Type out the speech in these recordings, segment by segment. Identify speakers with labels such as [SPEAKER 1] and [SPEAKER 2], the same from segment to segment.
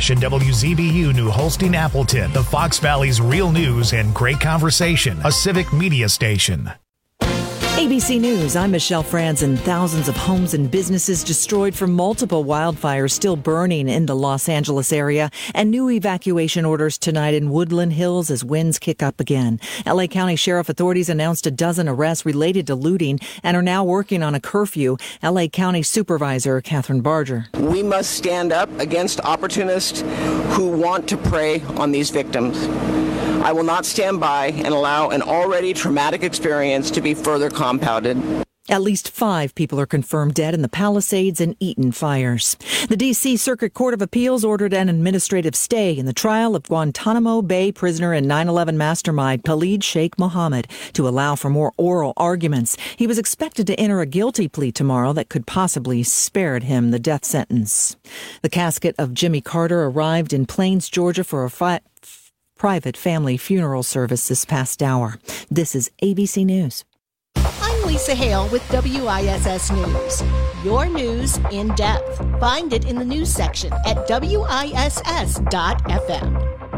[SPEAKER 1] Nash and WZBU New Holstein Appleton, the Fox Valley's real news and great conversation, a civic media station.
[SPEAKER 2] ABC News, I'm Michelle Franzen. Thousands of homes and businesses destroyed from multiple wildfires still burning in the Los Angeles area, and new evacuation orders tonight in Woodland Hills as winds kick up again. LA County Sheriff authorities announced a dozen arrests related to looting and are now working on a curfew. LA County Supervisor Catherine Barger.
[SPEAKER 3] We must stand up against opportunists who want to prey on these victims. I will not stand by and allow an already traumatic experience to be further compounded.
[SPEAKER 2] At least 5 people are confirmed dead in the Palisades and Eaton fires. The D.C. Circuit Court of Appeals ordered an administrative stay in the trial of Guantanamo Bay prisoner and 9/11 mastermind Khalid Sheikh Mohammed to allow for more oral arguments. He was expected to enter a guilty plea tomorrow that could possibly spare him the death sentence. The casket of Jimmy Carter arrived in Plains, Georgia for a private family funeral service this past hour. This is ABC News.
[SPEAKER 4] I'm Lisa Hale with WISS News. Your news in depth. Find it in the news section at WISS.FM.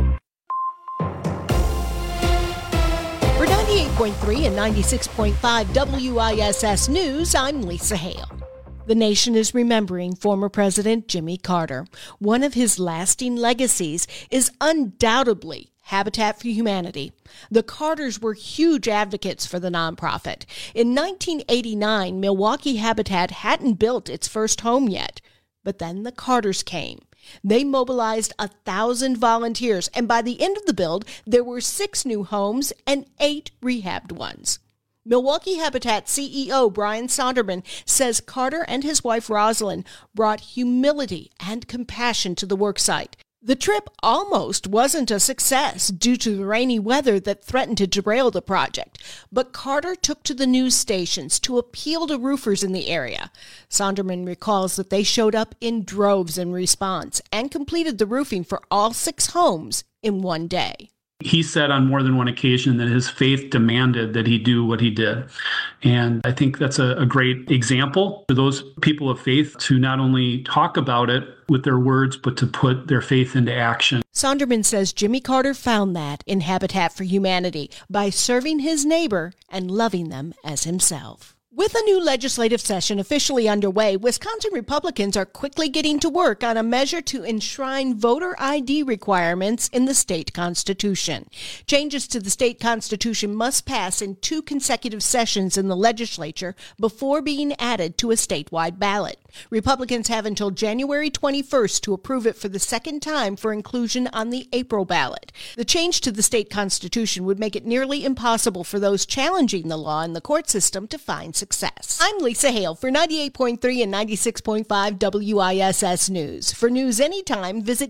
[SPEAKER 4] For 98.3 and 96.5 WISS News, I'm Lisa Hale. The nation is remembering former President Jimmy Carter. One of his lasting legacies is undoubtedly Habitat for Humanity. The Carters were huge advocates for the nonprofit. In 1989, Milwaukee Habitat hadn't built its first home yet. But then the Carters came. They mobilized 1,000 volunteers, and by the end of the build, there were 6 new homes and 8 rehabbed ones. Milwaukee Habitat CEO Brian Sonderman says Carter and his wife Rosalind brought humility and compassion to the worksite. The trip almost wasn't a success due to the rainy weather that threatened to derail the project, but Carter took to the news stations to appeal to roofers in the area. Sonderman recalls that they showed up in droves in response and completed the roofing for all 6 homes in one day.
[SPEAKER 5] He said on more than one occasion that his faith demanded that he do what he did. And I think that's a great example for those people of faith to not only talk about it with their words, but to put their faith into action.
[SPEAKER 4] Sonderman says Jimmy Carter found that in Habitat for Humanity by serving his neighbor and loving them as himself. With a new legislative session officially underway, Wisconsin Republicans are quickly getting to work on a measure to enshrine voter ID requirements in the state constitution. Changes to the state constitution must pass in 2 consecutive sessions in the legislature before being added to a statewide ballot. Republicans have until January 21st to approve it for the second time for inclusion on the April ballot. The change to the state constitution would make it nearly impossible for those challenging the law in the court system to find success. I'm Lisa Hale for 98.3 and 96.5 WISS News. For news anytime, visit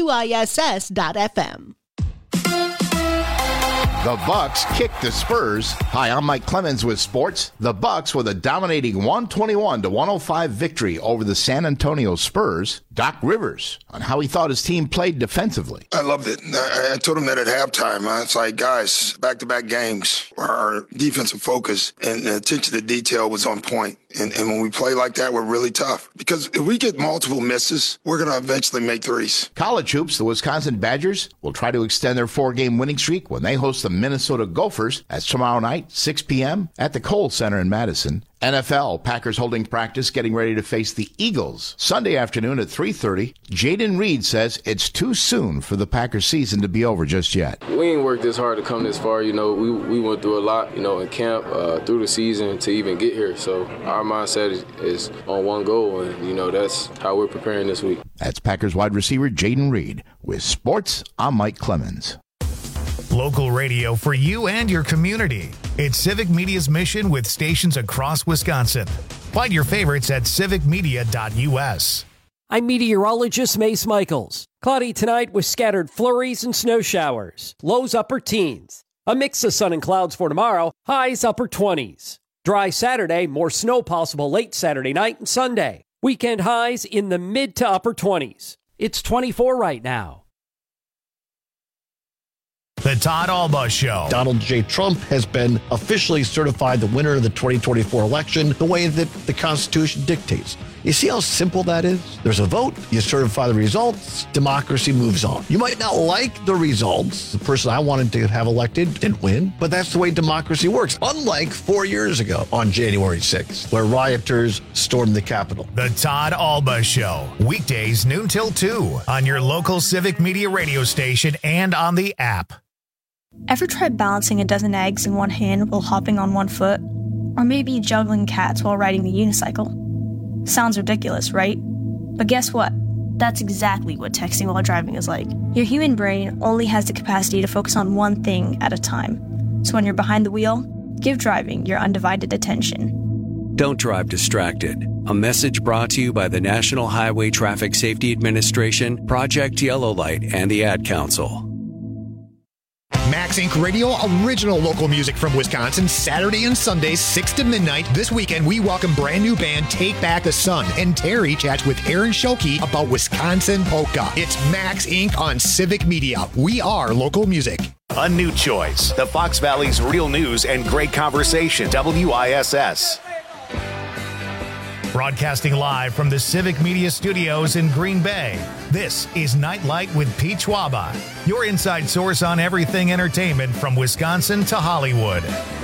[SPEAKER 4] WISS.FM.
[SPEAKER 6] The Bucks kick the Spurs. Hi, I'm Mike Clemens with sports. The Bucks with a dominating 121-105 victory over the San Antonio Spurs. Doc Rivers on how he thought his team played defensively.
[SPEAKER 7] I loved it. I told him that at halftime. It's like, guys, back-to-back games, our defensive focus and attention to detail was on point. And when we play like that, we're really tough. Because if we get multiple misses, we're going to eventually make threes.
[SPEAKER 6] College hoops, the Wisconsin Badgers will try to extend their 4-game winning streak when they host the Minnesota Gophers. That's tomorrow night, 6 p.m. at the Kohl Center in Madison. NFL, Packers holding practice, getting ready to face the Eagles. Sunday afternoon at 3:30, Jaden Reed says it's too soon for the Packers season to be over just yet.
[SPEAKER 8] We ain't worked this hard to come this far. We went through a lot, in camp, through the season to even get here. So our mindset is on one goal, and, that's how we're preparing this week.
[SPEAKER 6] That's Packers wide receiver Jaden Reed. With sports, I'm Mike Clemens.
[SPEAKER 1] Local radio for you and your community. It's Civic Media's mission with stations across Wisconsin. Find your favorites at civicmedia.us.
[SPEAKER 9] I'm meteorologist Mace Michaels. Cloudy tonight with scattered flurries and snow showers. Lows upper teens. A mix of sun and clouds for tomorrow. Highs upper 20s. Dry Saturday, more snow possible late Saturday night and Sunday. Weekend highs in the mid to upper 20s. It's 24 right now.
[SPEAKER 1] The Todd Alba Show.
[SPEAKER 10] Donald J. Trump has been officially certified the winner of the 2024 election the way that the Constitution dictates. You see how simple that is? There's a vote, you certify the results, democracy moves on. You might not like the results. The person I wanted to have elected didn't win, but that's the way democracy works. Unlike 4 years ago on January 6th, where rioters stormed the Capitol.
[SPEAKER 1] The Todd Alba Show, weekdays noon till 2 on your local Civic Media radio station and on the app.
[SPEAKER 11] Ever tried balancing a dozen eggs in one hand while hopping on one foot? Or maybe juggling cats while riding the unicycle? Sounds ridiculous, right? But guess what? That's exactly what texting while driving is like. Your human brain only has the capacity to focus on one thing at a time. So when you're behind the wheel, give driving your undivided attention.
[SPEAKER 12] Don't drive distracted. A message brought to you by the National Highway Traffic Safety Administration, Project Yellow Light, and the Ad Council.
[SPEAKER 13] Max Inc. Radio, original local music from Wisconsin, Saturday and Sundays, 6 to midnight. This weekend, we welcome brand new band Take Back the Sun, and Terry chats with Aaron Schulke about Wisconsin polka. It's Max Inc. on Civic Media. We are local music.
[SPEAKER 1] A new choice. The Fox Valley's real news and great conversation. WISS. Broadcasting live from the Civic Media Studios in Green Bay, this is Nightlight with Pete Schwaba, your inside source on everything entertainment from Wisconsin to Hollywood.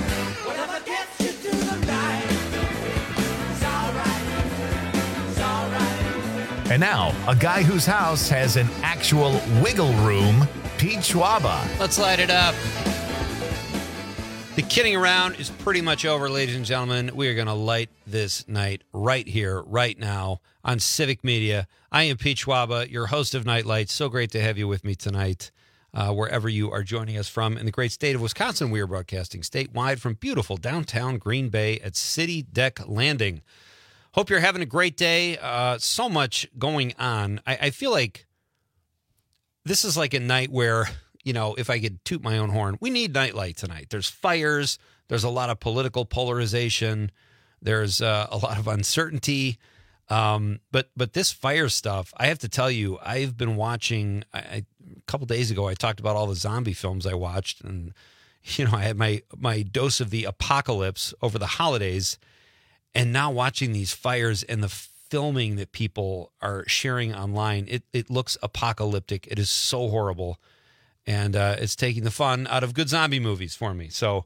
[SPEAKER 1] And now, a guy whose house has an actual wiggle room, Pete Schwaba.
[SPEAKER 14] Let's light it up. The kidding around is pretty much over, ladies and gentlemen. We are going to light this night right here, right now, on Civic Media. I am Pete Schwaba, your host of Nightlight. So great to have you with me tonight, wherever you are joining us from in the great state of Wisconsin. We are broadcasting statewide from beautiful downtown Green Bay at City Deck Landing. Hope you're having a great day. So much going on. I feel like this is like a night where, you know, if I could toot my own horn, we need Nightlight tonight. There's fires. There's a lot of political polarization. There's a lot of uncertainty. But this fire stuff, I have to tell you, I've been watching. A couple days ago, I talked about all the zombie films I watched. And, you know, I had my dose of the apocalypse over the holidays. And now watching these fires and the filming that people are sharing online, it looks apocalyptic. It is so horrible. And it's taking the fun out of good zombie movies for me. So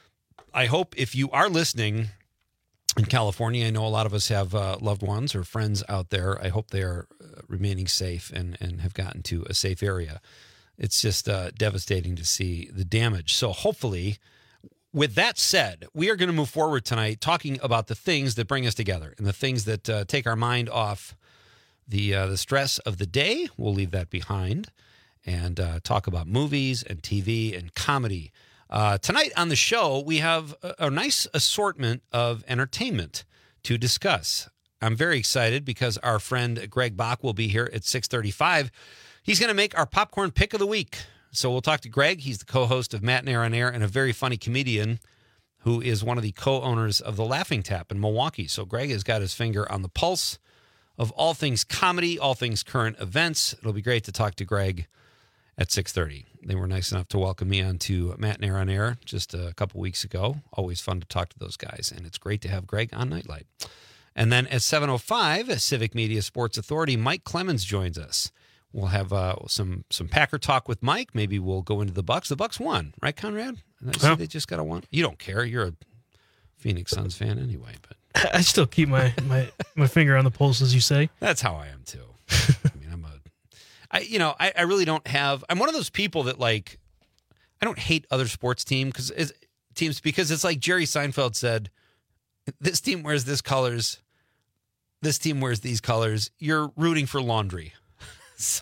[SPEAKER 14] I hope if you are listening in California, I know a lot of us have loved ones or friends out there. I hope they are remaining safe and have gotten to a safe area. It's just devastating to see the damage. So hopefully, with that said, we are going to move forward tonight talking about the things that bring us together and the things that take our mind off the stress of the day. We'll leave that behind and talk about movies and TV and comedy. Tonight on the show, we have a nice assortment of entertainment to discuss. I'm very excited because our friend Greg Bach will be here at 6:35. He's going to make our popcorn pick of the week. So we'll talk to Greg. He's the co-host of Matt and Aaron Air and a very funny comedian who is one of the co-owners of the Laughing Tap in Milwaukee. So Greg has got his finger on the pulse of all things comedy, all things current events. It'll be great to talk to Greg at 6:30. They were nice enough to welcome me on to Matt and Aaron Air just a couple weeks ago. Always fun to talk to those guys, and it's great to have Greg on Nightlight. And then at 7:05, Civic Media Sports Authority, Mike Clemens joins us. We'll have some Packer talk with Mike. Maybe we'll go into the Bucks. The Bucks won, right, Conrad? I see they just got a one. You don't care. You're a Phoenix Suns fan anyway. But
[SPEAKER 15] I still keep my finger on the pulse, as you say.
[SPEAKER 14] That's how I am too. I mean, I really don't have. I'm one of those people that like. I don't hate other sports teams because it's like Jerry Seinfeld said. This team wears this colors. This team wears these colors. You're rooting for laundry. So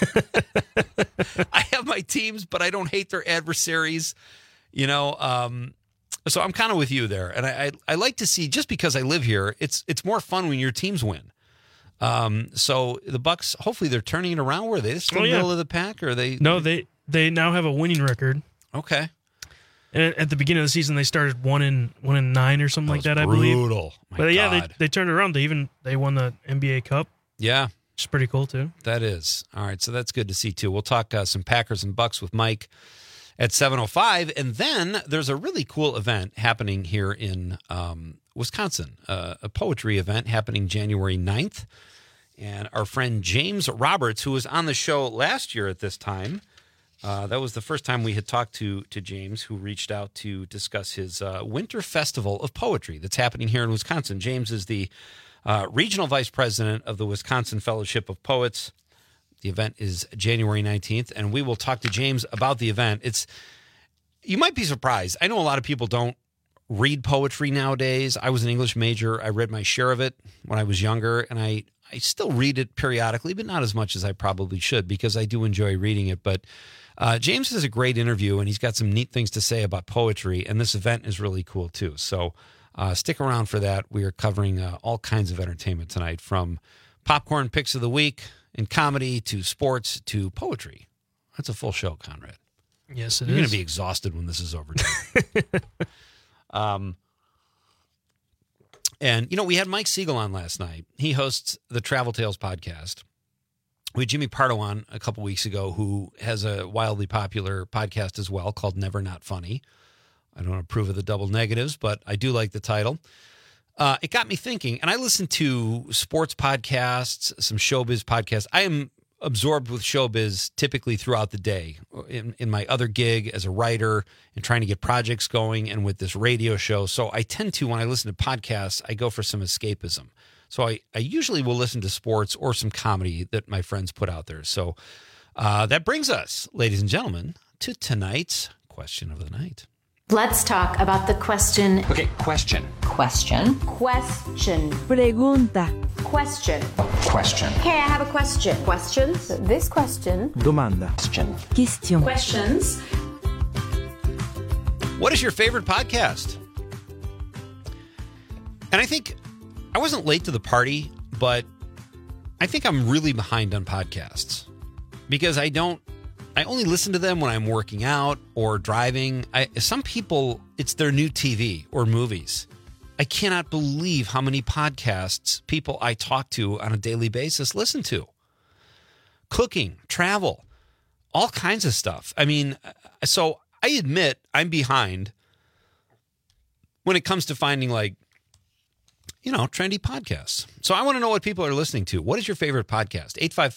[SPEAKER 14] I have my teams, but I don't hate their adversaries, you know. So I'm kind of with you there, and I like to see, just because I live here, it's more fun when your teams win. So the Bucks, hopefully they're turning it around. Were they still middle of the pack, or are they?
[SPEAKER 15] No, they now have a winning record.
[SPEAKER 14] Okay.
[SPEAKER 15] And at the beginning of the season, they started 1-9 or something like that. I believe.
[SPEAKER 14] Brutal.
[SPEAKER 15] But yeah, they turned it around. They won the NBA Cup.
[SPEAKER 14] Yeah.
[SPEAKER 15] Which is pretty cool, too.
[SPEAKER 14] That is. All right, so that's good to see, too. We'll talk some Packers and Bucks with Mike at 7:05. And then there's a really cool event happening here in Wisconsin, a poetry event happening January 9th. And our friend James Roberts, who was on the show last year at this time, that was the first time we had talked to James, who reached out to discuss his Winter Festival of Poetry that's happening here in Wisconsin. James is the regional vice president of the Wisconsin Fellowship of Poets. The event is January 19th, and we will talk to James about the event. You might be surprised. I know a lot of people don't read poetry nowadays. I was an English major. I read my share of it when I was younger, and I still read it periodically, but not as much as I probably should because I do enjoy reading it. But James has a great interview, and he's got some neat things to say about poetry, and this event is really cool too. So stick around for that. We are covering all kinds of entertainment tonight, from popcorn picks of the week and comedy to sports to poetry. That's a full show, Conrad.
[SPEAKER 15] Yes, it
[SPEAKER 14] You're
[SPEAKER 15] is.
[SPEAKER 14] going to be exhausted when this is over. And, we had Mike Siegel on last night. He hosts the Travel Tales podcast. We had Jimmy Pardo on a couple weeks ago, who has a wildly popular podcast as well called Never Not Funny. I don't approve of the double negatives, but I do like the title. It got me thinking, and I listen to sports podcasts, some showbiz podcasts. I am absorbed with showbiz typically throughout the day in my other gig as a writer and trying to get projects going, and with this radio show. So I tend to, when I listen to podcasts, I go for some escapism. So I usually will listen to sports or some comedy that my friends put out there. So that brings us, ladies and gentlemen, to tonight's question of the night.
[SPEAKER 16] Let's talk about the question.
[SPEAKER 17] Okay, question.
[SPEAKER 16] Question. Question.
[SPEAKER 18] Pregunta.
[SPEAKER 16] Question.
[SPEAKER 17] Question.
[SPEAKER 16] Hey, I have a question. Questions? This question.
[SPEAKER 17] Domanda. Question.
[SPEAKER 18] Question.
[SPEAKER 16] Questions.
[SPEAKER 14] What is your favorite podcast? And I think I wasn't late to the party, but I think I'm really behind on podcasts because I only listen to them when I'm working out or driving. Some people, it's their new TV or movies. I cannot believe how many podcasts people I talk to on a daily basis listen to. Cooking, travel, all kinds of stuff. I mean, so I admit I'm behind when it comes to finding trendy podcasts. So I want to know what people are listening to. What is your favorite podcast?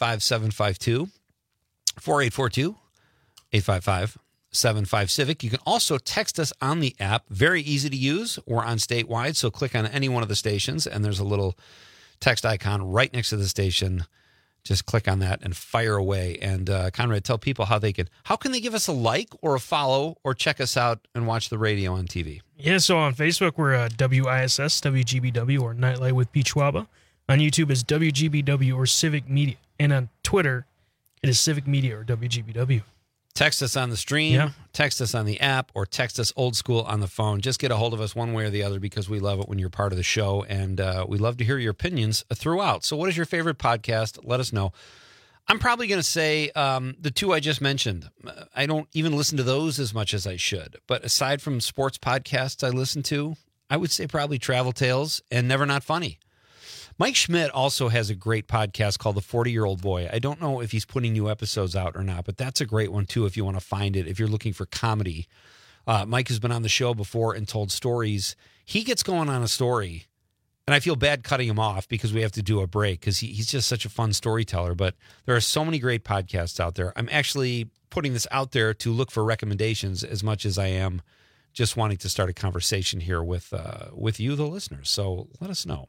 [SPEAKER 14] 855-752-4842, 855-75-CIVIC. You can also text us on the app. Very easy to use. We're on statewide, so click on any one of the stations, and there's a little text icon right next to the station. Just click on that and fire away. And Conrad, tell people how can they give us a like or a follow or check us out and watch the radio on TV?
[SPEAKER 15] Yeah, so on Facebook, we're WISS, WGBW, or Nightlight with Pete Schwaba. On YouTube is WGBW or Civic Media. And on Twitter, it is Civic Media or WGBW.
[SPEAKER 14] Text us on the stream, text us on the app, or text us old school on the phone. Just get a hold of us one way or the other because we love it when you're part of the show, and we love to hear your opinions throughout. So what is your favorite podcast? Let us know. I'm probably going to say the two I just mentioned. I don't even listen to those as much as I should. But aside from sports podcasts I listen to, I would say probably Travel Tales and Never Not Funny. Mike Schmidt also has a great podcast called The 40-Year-Old Boy. I don't know if he's putting new episodes out or not, but that's a great one, too, if you want to find it, if you're looking for comedy. Mike has been on the show before and told stories. He gets going on a story, and I feel bad cutting him off because we have to do a break because he's just such a fun storyteller. But there are so many great podcasts out there. I'm actually putting this out there to look for recommendations as much as I am just wanting to start a conversation here with you, the listeners. So let us know.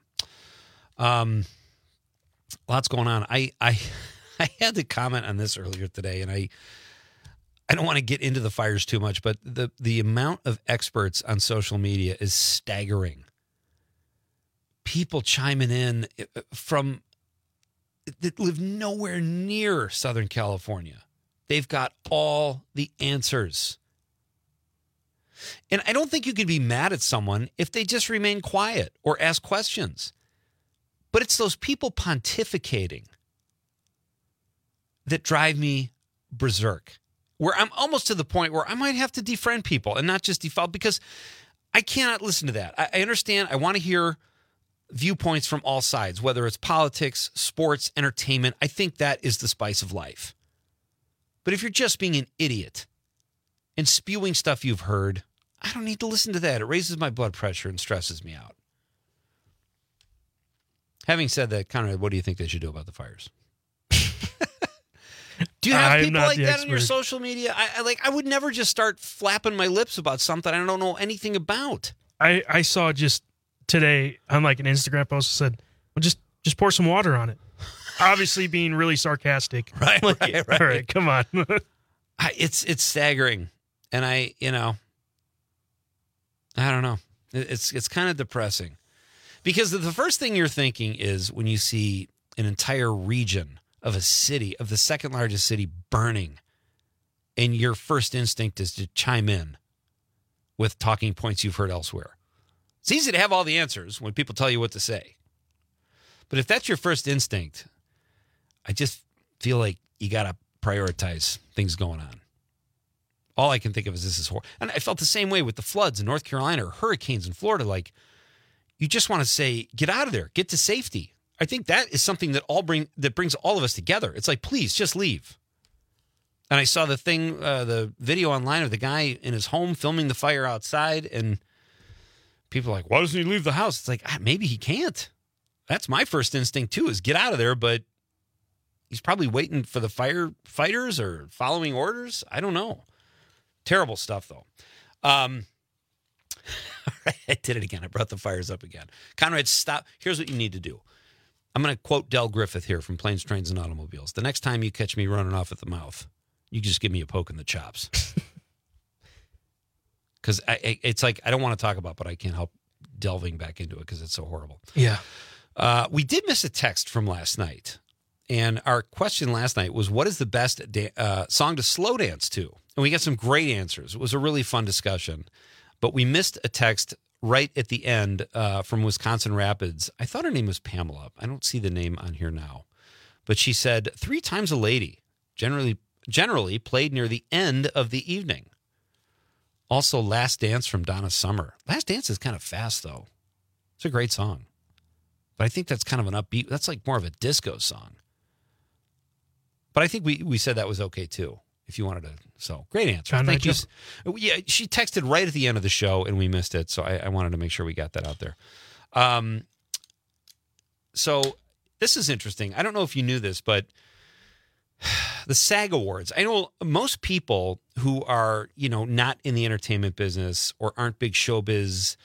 [SPEAKER 14] Lots going on. I had to comment on this earlier today, and I don't want to get into the fires too much, but the amount of experts on social media is staggering. People chiming in from that live nowhere near Southern California. They've got all the answers. And I don't think you can be mad at someone if they just remain quiet or ask questions. But it's those people pontificating that drive me berserk, where I'm almost to the point where I might have to defriend people and not just default, because I cannot listen to that. I understand. I want to hear viewpoints from all sides, whether it's politics, sports, entertainment. I think that is the spice of life. But if you're just being an idiot and spewing stuff you've heard. I don't need to listen to that. It raises my blood pressure and stresses me out. Having said that, Conrad, what do you think they should do about the fires? Do you have people like that on your social media? I would never just start flapping my lips about something I don't know anything about.
[SPEAKER 15] I saw just today on like an Instagram post that said, well, just pour some water on it. Obviously being really sarcastic.
[SPEAKER 14] Right, right.
[SPEAKER 15] All right, come on.
[SPEAKER 14] It's staggering. And I don't know. It's kind of depressing. Because the first thing you're thinking is when you see an entire region of a city, of the second largest city, burning, and your first instinct is to chime in with talking points you've heard elsewhere. It's easy to have all the answers when people tell you what to say. But if that's your first instinct, I just feel like you got to prioritize things going on. All I can think of is this is horrible. And I felt the same way with the floods in North Carolina or hurricanes in Florida. Like, you just want to say, get out of there, get to safety. I think that is something that brings all of us together. It's like, please, just leave. And I saw the video online of the guy in his home filming the fire outside, and people are like, why doesn't he leave the house? It's like, maybe he can't. That's my first instinct, too, is get out of there, but he's probably waiting for the firefighters or following orders. I don't know. Terrible stuff, though. All right, I did it again. I brought the fires up again. Conrad, stop. Here's what you need to do. I'm going to quote Del Griffith here from Planes, Trains, and Automobiles. The next time you catch me running off at the mouth, you just give me a poke in the chops. Because it's like, I don't want to talk about, but I can't help delving back into it because it's so horrible.
[SPEAKER 15] Yeah.
[SPEAKER 14] We did miss a text from last night. And our question last night was, what is the best song to slow dance to? And we got some great answers. It was a really fun discussion. But we missed a text right at the end from Wisconsin Rapids. I thought her name was Pamela. I don't see the name on here now. But she said, 3 Times a Lady, generally played near the end of the evening. Also, Last Dance from Donna Summer. Last Dance is kind of fast, though. It's a great song. But I think that's kind of an upbeat. That's like more of a disco song. But I think we said that was okay, too, if you wanted to. So, great answer. Thank you. Yeah, she texted right at the end of the show, and we missed it. So, I wanted to make sure we got that out there. So, this is interesting. I don't know if you knew this, but the SAG Awards. I know most people who are, not in the entertainment business or aren't big showbiz,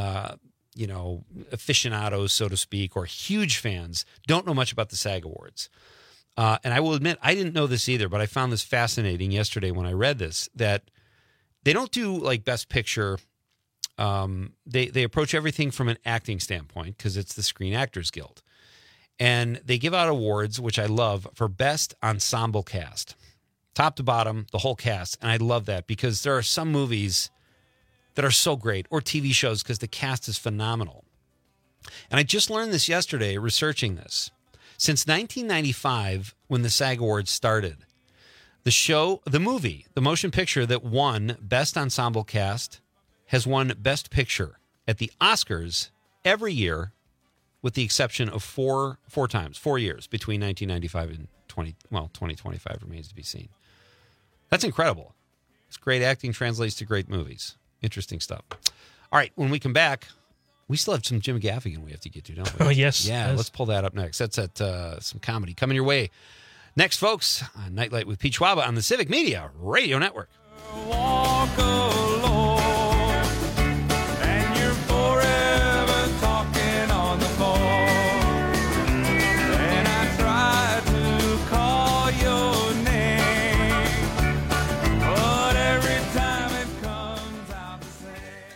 [SPEAKER 14] aficionados, so to speak, or huge fans, don't know much about the SAG Awards. And I will admit, I didn't know this either, but I found this fascinating yesterday when I read this, that they don't do like Best Picture. They approach everything from an acting standpoint because it's the Screen Actors Guild. And they give out awards, which I love, for Best Ensemble Cast. Top to bottom, the whole cast. And I love that because there are some movies that are so great, or TV shows, because the cast is phenomenal. And I just learned this yesterday researching this. Since 1995, when the SAG Awards started, the movie, the motion picture that won Best Ensemble Cast has won Best Picture at the Oscars every year, with the exception of four years between 1995 and 2025 remains to be seen. That's incredible. It's great acting translates to great movies. Interesting stuff. All right, when we come back, we still have some Jim Gaffigan we have to get to, don't we?
[SPEAKER 15] Oh, yes.
[SPEAKER 14] Yeah, let's pull that up next. That's at some comedy coming your way. Next, folks, on Nightlight with Pete Schwaba on the Civic Media Radio Network.
[SPEAKER 18] Walk alone, and you're forever talking on the phone. And I try to call your name, but every time it comes out the same.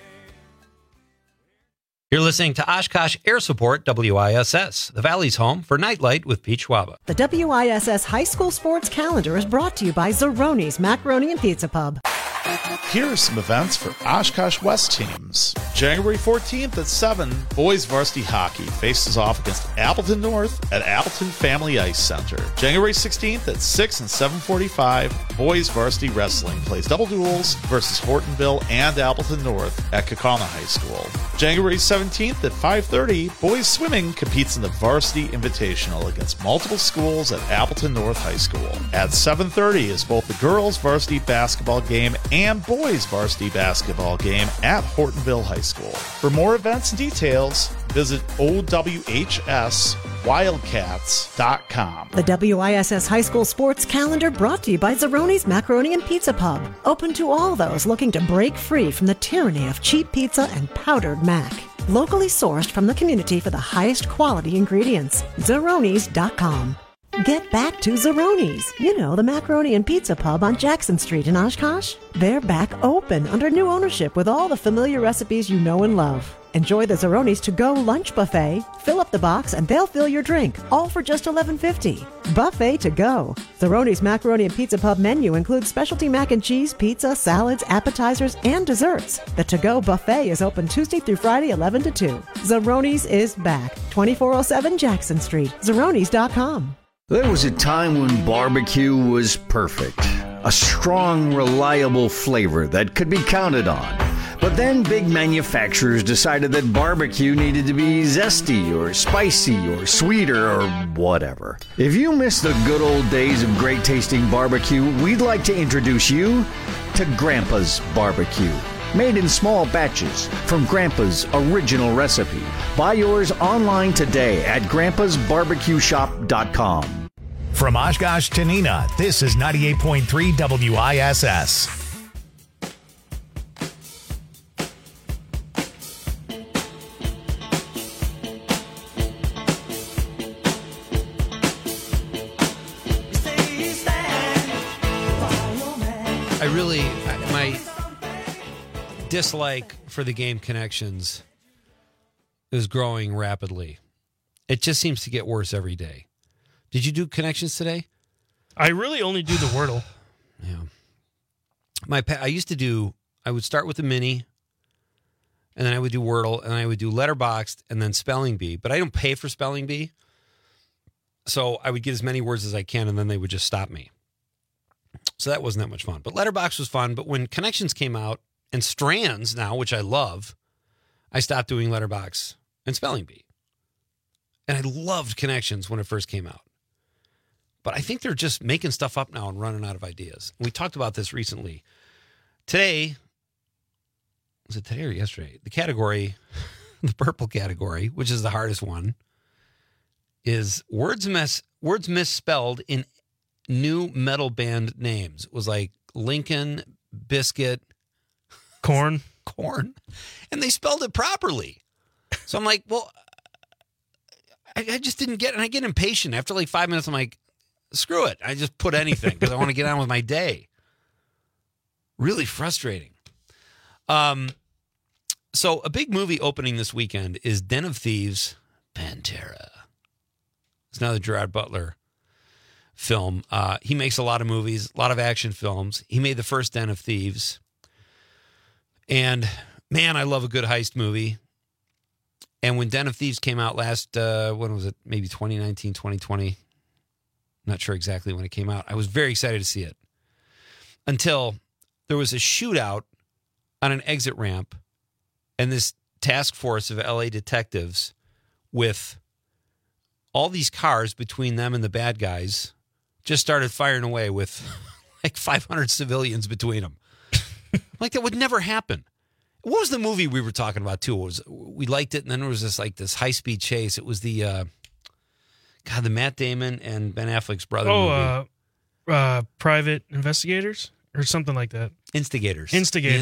[SPEAKER 14] You're listening to Oshkosh Air Support, WISS, the Valley's home for Nightlight with Pete Schwaba.
[SPEAKER 19] The WISS High School Sports Calendar is brought to you by Zeroni's Macaroni and Pizza Pub.
[SPEAKER 20] Here are some events for Oshkosh West teams. January 14th at 7, boys varsity hockey faces off against Appleton North at Appleton Family Ice Center. January 16th at 6 and 7:45, boys varsity wrestling plays double duels versus Hortonville and Appleton North at Kaukauna High School. January 17th at 5:30, boys swimming competes in the Varsity Invitational against multiple schools at Appleton North High School. At 7:30 is both the girls varsity basketball game and boys varsity basketball game at Hortonville High School. For more events and details, visit OWHSWildcats.com.
[SPEAKER 19] The WISS High School Sports Calendar brought to you by Zeroni's Macaroni and Pizza Pub. Open to all those looking to break free from the tyranny of cheap pizza and powdered mac. Locally sourced from the community for the highest quality ingredients. Zeronis.com. Get back to Zeroni's. You know, the Macaroni and Pizza Pub on Jackson Street in Oshkosh. They're back open under new ownership with all the familiar recipes you know and love. Enjoy the Zeroni's to-go lunch buffet. Fill up the box and they'll fill your drink, all for just $11.50. Buffet to go. Zeroni's Macaroni and Pizza Pub menu includes specialty mac and cheese, pizza, salads, appetizers, and desserts. The to-go buffet is open Tuesday through Friday, 11 to 2. Zeroni's is back. 2407 Jackson Street. Zeronis.com.
[SPEAKER 21] There was a time when barbecue was perfect. A strong, reliable flavor that could be counted on. But then big manufacturers decided that barbecue needed to be zesty or spicy or sweeter or whatever. If you miss the good old days of great tasting barbecue, we'd like to introduce you to Grandpa's Barbecue. Made in small batches from Grandpa's original recipe. Buy yours online today at grandpasbarbecueshop.com.
[SPEAKER 1] From Oshkosh to Neenah, this is 98.3 WISS.
[SPEAKER 14] My dislike for the game Connections is growing rapidly. It just seems to get worse every day. Did you do Connections today?
[SPEAKER 15] I really only do the Wordle.
[SPEAKER 14] Yeah. I would start with the Mini, and then I would do Wordle, and I would do Letterboxd, and then Spelling Bee. But I don't pay for Spelling Bee, so I would get as many words as I can, and then they would just stop me. So that wasn't that much fun. But Letterboxd was fun. But when Connections came out, and Strands now, which I love, I stopped doing Letterboxd and Spelling Bee. And I loved Connections when it first came out. But I think they're just making stuff up now and running out of ideas. We talked about this recently. Today, was it today or yesterday? The category, the purple category, which is the hardest one, is words misspelled in new metal band names. It was like Lincoln, Biscuit,
[SPEAKER 15] Corn.
[SPEAKER 14] And they spelled it properly. So I'm like, well, I just didn't get it. And I get impatient. After like 5 minutes, I'm like, screw it. I just put anything because I want to get on with my day. Really frustrating. So a big movie opening this weekend is Den of Thieves, Pantera. It's another Gerard Butler film. He makes a lot of movies, a lot of action films. He made the first Den of Thieves. And man, I love a good heist movie. And when Den of Thieves came out last, when was it? Maybe 2019, 2020. I'm not sure exactly when it came out. I was very excited to see it. Until there was a shootout on an exit ramp, and this task force of LA detectives with all these cars between them and the bad guys just started firing away with like 500 civilians between them. Like that would never happen. What was the movie we were talking about too? We liked it, and then there was this high-speed chase. It was the Matt Damon and Ben Affleck's brother movie.
[SPEAKER 15] Private Investigators or something like that.
[SPEAKER 14] Instigators.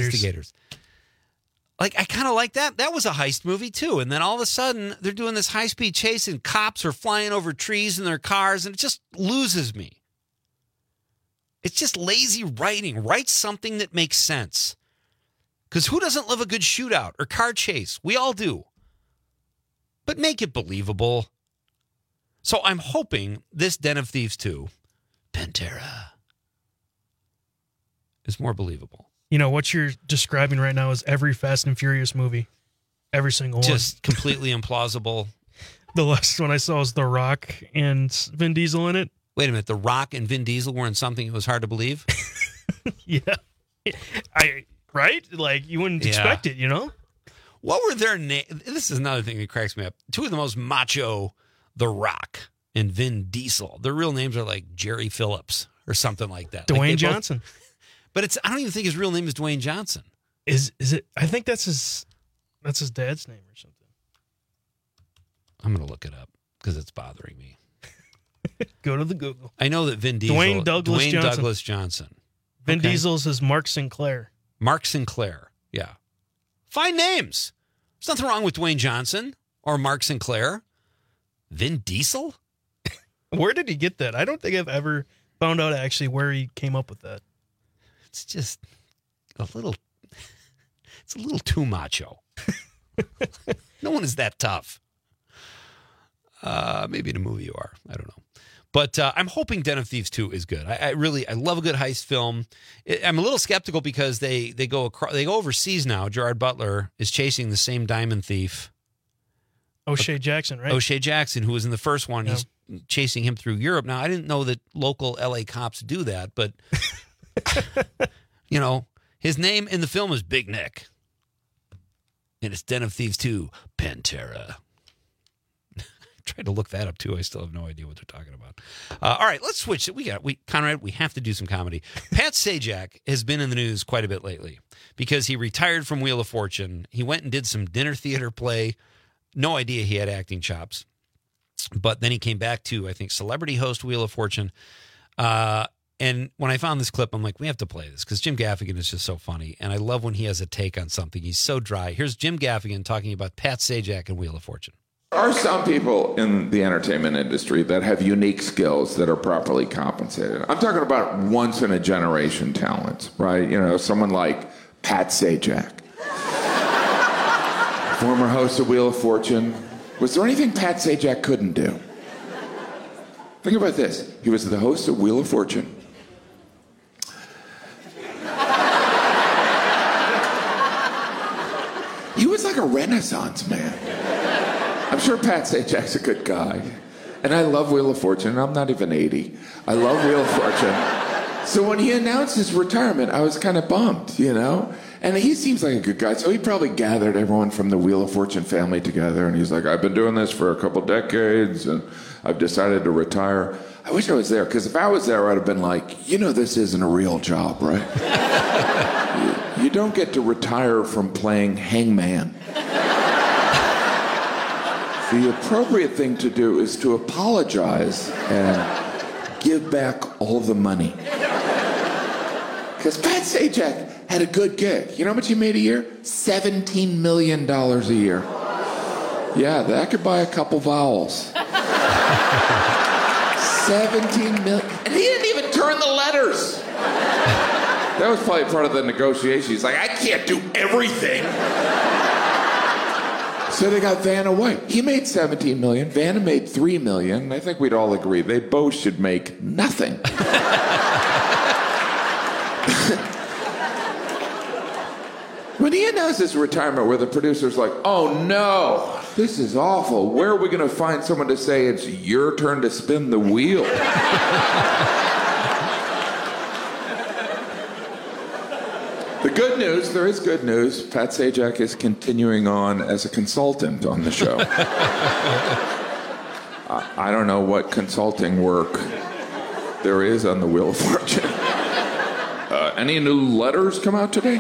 [SPEAKER 14] Like, I kind of like that. That was a heist movie too. And then all of a sudden, they're doing this high-speed chase, and cops are flying over trees in their cars, and it just loses me. It's just lazy writing. Write something that makes sense. Because who doesn't love a good shootout or car chase? We all do. But make it believable. So I'm hoping this Den of Thieves 2, Pantera, is more believable.
[SPEAKER 15] You know, what you're describing right now is every Fast and Furious movie. Every single one.
[SPEAKER 14] Just completely implausible.
[SPEAKER 15] The last one I saw was The Rock and Vin Diesel in it.
[SPEAKER 14] Wait a minute. The Rock and Vin Diesel were in something that was hard to believe?
[SPEAKER 15] Yeah. Right? Like, you wouldn't expect it, you know?
[SPEAKER 14] What were their names? This is another thing that cracks me up. Two of the most macho, The Rock and Vin Diesel. Their real names are like Jerry Phillips or something like that.
[SPEAKER 15] Dwayne
[SPEAKER 14] like
[SPEAKER 15] Johnson.
[SPEAKER 14] But I don't even think his real name is Dwayne Johnson.
[SPEAKER 15] Is it? I think that's his dad's name or something.
[SPEAKER 14] I'm going to look it up because it's bothering me.
[SPEAKER 15] Go to the Google.
[SPEAKER 14] I know that Vin Diesel.
[SPEAKER 15] Dwayne Douglas
[SPEAKER 14] Johnson.
[SPEAKER 15] Vin Diesel's is Mark Sinclair.
[SPEAKER 14] Mark Sinclair. Yeah. Fine names. There's nothing wrong with Dwayne Johnson or Mark Sinclair. Vin Diesel?
[SPEAKER 15] Where did he get that? I don't think I've ever found out actually where he came up with that.
[SPEAKER 14] It's just it's a little too macho. No one is that tough. Maybe in a movie you are. I don't know. But I'm hoping Den of Thieves 2 is good. I love a good heist film. I'm a little skeptical because they go overseas now. Gerard Butler is chasing the same diamond thief.
[SPEAKER 15] O'Shea Jackson, right?
[SPEAKER 14] O'Shea Jackson, who was in the first one. Yeah. He's chasing him through Europe. Now, I didn't know that local LA cops do that, but his name in the film is Big Nick. And it's Den of Thieves 2, Pantera. Tried to look that up too. I still have no idea what they're talking about. All right, let's switch. Conrad, we have to do some comedy. Pat Sajak has been in the news quite a bit lately because he retired from Wheel of Fortune. He went and did some dinner theater play. No idea he had acting chops. But then he came back to, I think, celebrity host Wheel of Fortune. And when I found this clip, I'm like, we have to play this because Jim Gaffigan is just so funny. And I love when he has a take on something. He's so dry. Here's Jim Gaffigan talking about Pat Sajak and Wheel of Fortune.
[SPEAKER 3] There are some people in the entertainment industry that have unique skills that are properly compensated. I'm talking about once-in-a-generation talents, right? Someone like Pat Sajak. Former host of Wheel of Fortune. Was there anything Pat Sajak couldn't do? Think about this. He was the host of Wheel of Fortune. He was like a Renaissance man. I'm sure Pat Sajak's a good guy. And I love Wheel of Fortune. I'm not even 80. I love Wheel of Fortune. So when he announced his retirement, I was kind of bummed, And he seems like a good guy. So he probably gathered everyone from the Wheel of Fortune family together. And he's like, I've been doing this for a couple decades, and I've decided to retire. I wish I was there, because if I was there, I'd have been like, this isn't a real job, right? You don't get to retire from playing hangman. The appropriate thing to do is to apologize and give back all the money. Because Pat Sajak had a good gig. You know how much he made a year? $17 million a year. Yeah, that could buy a couple vowels. 17 million. And he didn't even turn the letters. That was probably part of the negotiation. He's like, I can't do everything. So they got Vanna White. He made $17 million. Vanna made $3 million. I think we'd all agree they both should make nothing. When he announced his retirement, where the producer's like, oh no, this is awful. Where are we going to find someone to say it's your turn to spin the wheel? The good news, there is good news. Pat Sajak is continuing on as a consultant on the show. I don't know what consulting work there is on the Wheel of Fortune. Any new letters come out today?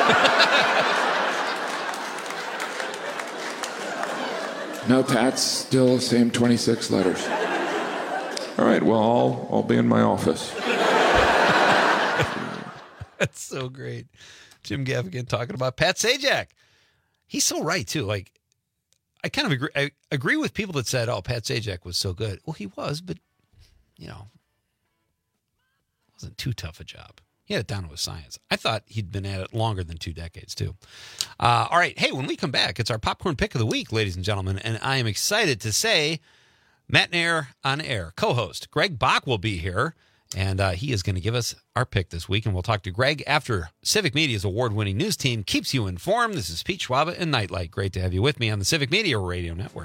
[SPEAKER 3] No, Pat's still the same 26 letters. All right, well, I'll be in my office.
[SPEAKER 14] That's so great. Jim Gaffigan talking about Pat Sajak. He's so right, too. Like, I kind of agree. I agree with people that said, oh, Pat Sajak was so good. Well, he was, but, it wasn't too tough a job. He had it down to a science. I thought he'd been at it longer than 2 decades, too. All right. Hey, when we come back, it's our popcorn pick of the week, ladies and gentlemen. And I am excited to say Matt Nair on air, co-host Greg Bach will be here. And he is going to give us our pick this week. And we'll talk to Greg after Civic Media's award-winning news team keeps you informed. This is Pete Schwaba and Nightlight. Great to have you with me on the Civic Media Radio Network.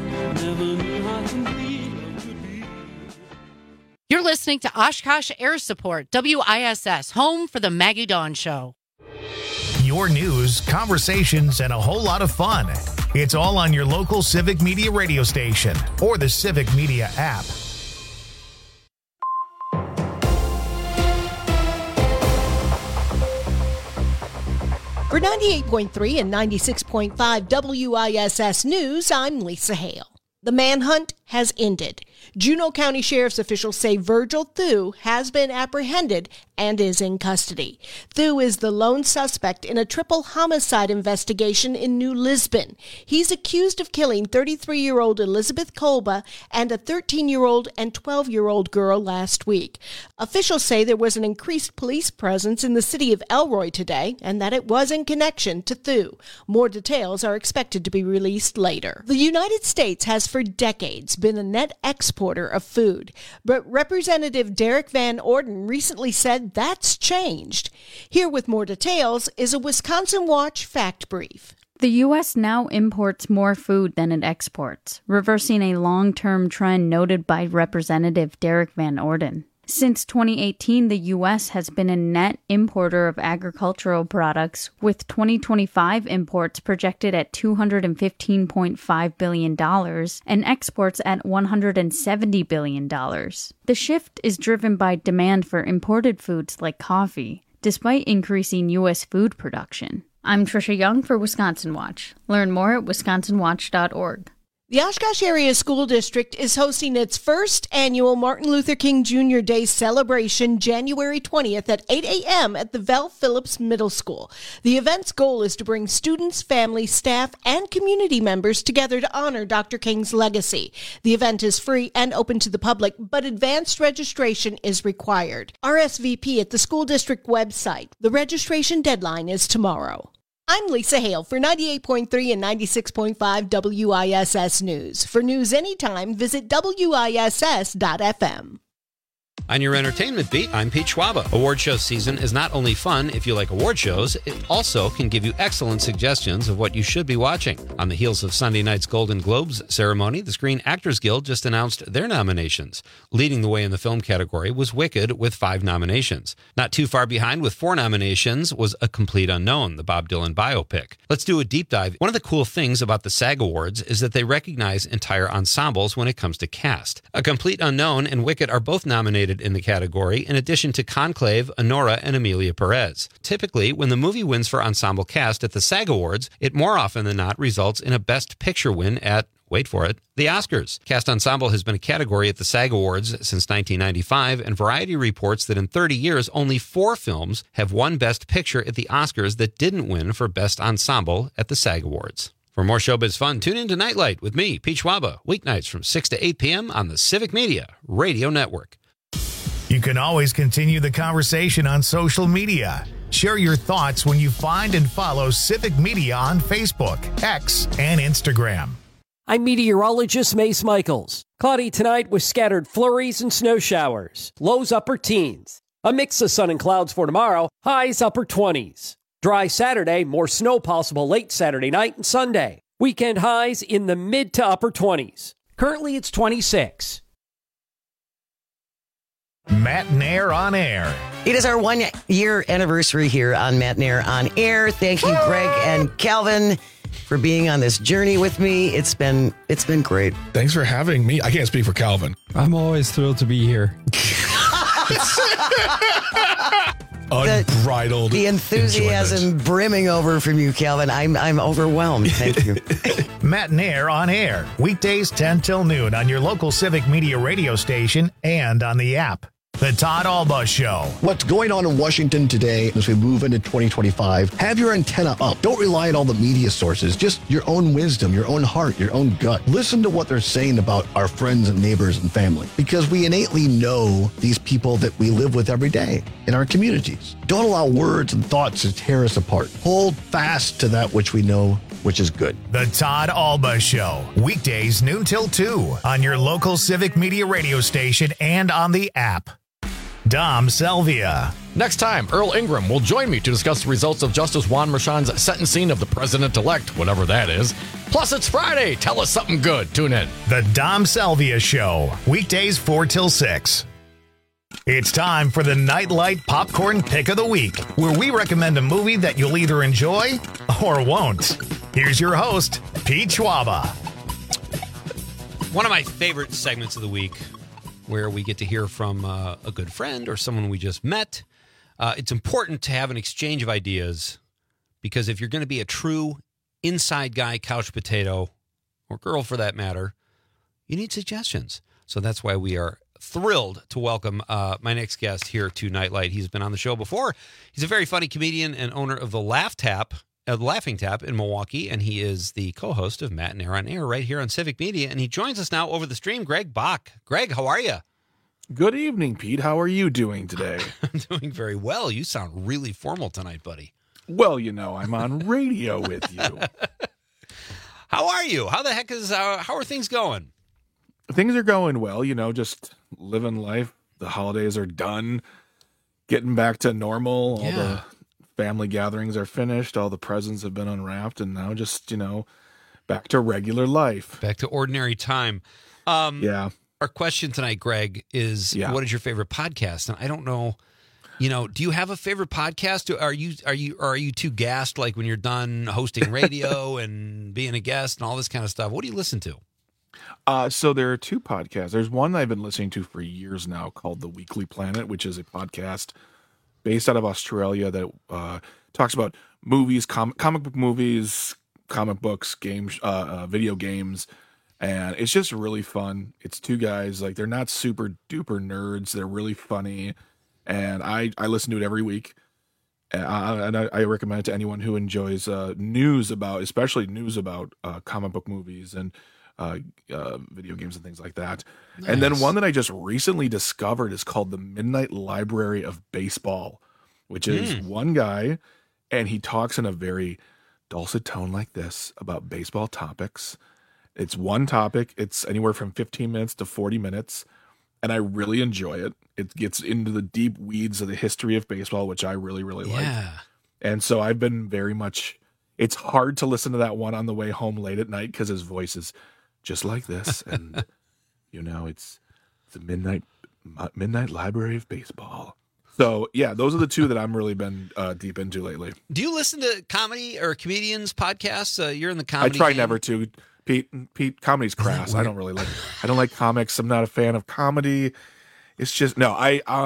[SPEAKER 22] You're listening to Oshkosh Air Support, WISS, home for the Maggie Dawn Show.
[SPEAKER 1] Your news, conversations, and a whole lot of fun. It's all on your local Civic Media radio station or the Civic Media app.
[SPEAKER 4] For 98.3 and 96.5 WISS News, I'm Lisa Hale. The manhunt has ended. Juneau County Sheriff's officials say Virgil Thew has been apprehended and is in custody. Thew is the lone suspect in a triple homicide investigation in New Lisbon. He's accused of killing 33-year-old Elizabeth Kolba and a 13-year-old and 12-year-old girl last week. Officials say there was an increased police presence in the city of Elroy today and that it was in connection to Thew. More details are expected to be released later. The United States has for decades been a net exporter of food, but Representative Derek Van Orden recently said that's changed. Here with more details is a Wisconsin Watch fact brief.
[SPEAKER 2] The U.S. now imports more food than it exports, reversing a long-term trend noted by Representative Derek Van Orden. Since 2018, the U.S. has been a net importer of agricultural products, with 2025 imports projected at $215.5 billion and exports at $170 billion. The shift is driven by demand for imported foods like coffee, despite increasing U.S. food production. I'm Trisha Young for Wisconsin Watch. Learn more at wisconsinwatch.org.
[SPEAKER 4] The Oshkosh Area School District is hosting its first annual Martin Luther King Jr. Day celebration January 20th at 8 a.m. at the Vel Phillips Middle School. The event's goal is to bring students, families, staff, and community members together to honor Dr. King's legacy. The event is free and open to the public, but advanced registration is required. RSVP at the school district website. The registration deadline is tomorrow. I'm Lisa Hale for 98.3 and 96.5 WISS News. For news anytime, visit WISS.FM.
[SPEAKER 14] On your entertainment beat, I'm Pete Schwaba. Award show season is not only fun if you like award shows, it also can give you excellent suggestions of what you should be watching. On the heels of Sunday night's Golden Globes ceremony, the Screen Actors Guild just announced their nominations. Leading the way in the film category was Wicked with 5 nominations. Not too far behind with 4 nominations was A Complete Unknown, the Bob Dylan biopic. Let's do a deep dive. One of the cool things about the SAG Awards is that they recognize entire ensembles when it comes to cast. A Complete Unknown and Wicked are both nominated in the category, in addition to Conclave, Honora, and Emilia Perez. Typically, when the movie wins for ensemble cast at the SAG Awards, it more often than not results in a Best Picture win at, wait for it, the Oscars. Cast Ensemble has been a category at the SAG Awards since 1995, and Variety reports that in 30 years, only 4 films have won Best Picture at the Oscars that didn't win for Best Ensemble at the SAG Awards. For more showbiz fun, tune in to Nightlight with me, Pete Schwaba, weeknights from 6 to 8 p.m. on the Civic Media Radio Network.
[SPEAKER 1] You can always continue the conversation on social media. Share your thoughts when you find and follow Civic Media on Facebook, X, and Instagram.
[SPEAKER 9] I'm meteorologist Mace Michaels. Cloudy tonight with scattered flurries and snow showers. Lows upper teens. A mix of sun and clouds for tomorrow. Highs upper 20s. Dry Saturday, more snow possible late Saturday night and Sunday. Weekend highs in the mid to upper 20s. Currently it's 26.
[SPEAKER 1] Matt Nair on Air.
[SPEAKER 5] It is our 1-year anniversary here on Matt Nair on Air. Thank you, Greg and Calvin, for being on this journey with me. It's been great.
[SPEAKER 23] Thanks for having me. I can't speak for Calvin.
[SPEAKER 24] I'm always thrilled to be here.
[SPEAKER 23] Unbridled.
[SPEAKER 5] The enthusiasm
[SPEAKER 23] enjoyment.
[SPEAKER 5] brimming over from you, Calvin. I'm overwhelmed. Thank you.
[SPEAKER 1] Matt Nair on Air. Weekdays 10 till noon on your local Civic Media radio station and on the app. The Todd Alba Show.
[SPEAKER 10] What's going on in Washington today as we move into 2025? Have your antenna up. Don't rely on all the media sources. Just your own wisdom, your own heart, your own gut. Listen to what they're saying about our friends and neighbors and family, because we innately know these people that we live with every day in our communities. Don't allow words and thoughts to tear us apart. Hold fast to that which we know, which is good.
[SPEAKER 1] The Todd Alba Show. Weekdays noon till 2 on your local Civic Media radio station and on the app. Dom Selvia.
[SPEAKER 25] Next time, Earl Ingram will join me to discuss the results of Justice Juan Merchan's sentencing of the president-elect, whatever that is. Plus, it's Friday. Tell us something good. Tune in.
[SPEAKER 1] The Dom Selvia Show. Weekdays 4 till 6. It's time for the Nightlight Popcorn Pick of the Week, where we recommend a movie that you'll either enjoy or won't. Here's your host, Pete Schwaba.
[SPEAKER 14] One of my favorite segments of the week, where we get to hear from a good friend or someone we just met. It's important to have an exchange of ideas because if you're going to be a true inside guy, couch potato, or girl for that matter, you need suggestions. So that's why we are thrilled to welcome my next guest here to Nightlight. He's been on the show before. He's a very funny comedian and owner of the Laughing Tap in Milwaukee, and he is the co-host of Matt and Air on Air right here on Civic Media, and he joins us now over the stream, Greg Bach. Greg, how are you?
[SPEAKER 23] Good evening, Pete. How are you doing today?
[SPEAKER 14] I'm doing very well. You sound really formal tonight, buddy.
[SPEAKER 23] Well, I'm on radio with you.
[SPEAKER 14] How are you? How the heck how are things going?
[SPEAKER 23] Things are going well, just living life. The holidays are done, getting back to normal. All the family gatherings are finished. All the presents have been unwrapped, and now just, back to regular life.
[SPEAKER 14] Back to ordinary time.
[SPEAKER 23] Yeah.
[SPEAKER 14] Our question tonight, Greg, is what is your favorite podcast? And I don't know, do you have a favorite podcast? Are you too gassed like when you're done hosting radio and being a guest and all this kind of stuff? What do you listen to?
[SPEAKER 23] So there are two podcasts. There's one I've been listening to for years now called The Weekly Planet, which is a podcast based out of Australia that talks about movies, comic book movies, comic books, games, video games, and it's just really fun. It's two guys, like they're not super duper nerds. They're really funny, and I listen to it every week. And I recommend it to anyone who enjoys especially news about comic book movies and video games and things like that. Nice. And then one that I just recently discovered is called the Midnight Library of Baseball, which is one guy, and he talks in a very dulcet tone like this about baseball topics. It's one topic. It's anywhere from 15 minutes to 40 minutes, and I really enjoy it. It gets into the deep weeds of the history of baseball, which I really, really like. And so I've been very much, it's hard to listen to that one on the way home late at night because his voice is just like this, and it's the midnight library of baseball. So yeah, those are the two that I'm really been deep into lately.
[SPEAKER 14] Do you listen to comedy or comedians podcasts? You're in the comedy.
[SPEAKER 23] I try
[SPEAKER 14] game?
[SPEAKER 23] Never to. Pete, comedy's crass. I don't like comics. I'm not a fan of comedy. It's just no.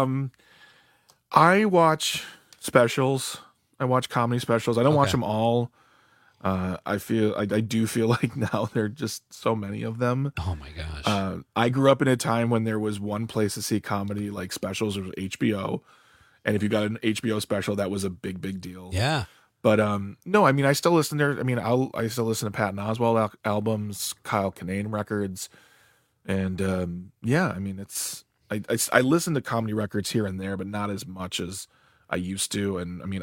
[SPEAKER 23] I watch specials. I watch comedy specials. I don't watch them all. I do feel like now there are just so many of them.
[SPEAKER 14] Oh my gosh.
[SPEAKER 23] I grew up in a time when there was one place to see comedy like specials. It was HBO. And if you got an HBO special, that was a big deal.
[SPEAKER 14] Yeah.
[SPEAKER 23] But no, I mean, I still listen there. I mean, I still listen to Patton Oswalt albums, Kyle Kinane records. And yeah, I mean, I listen to comedy records here and there, but not as much as I used to. And I mean,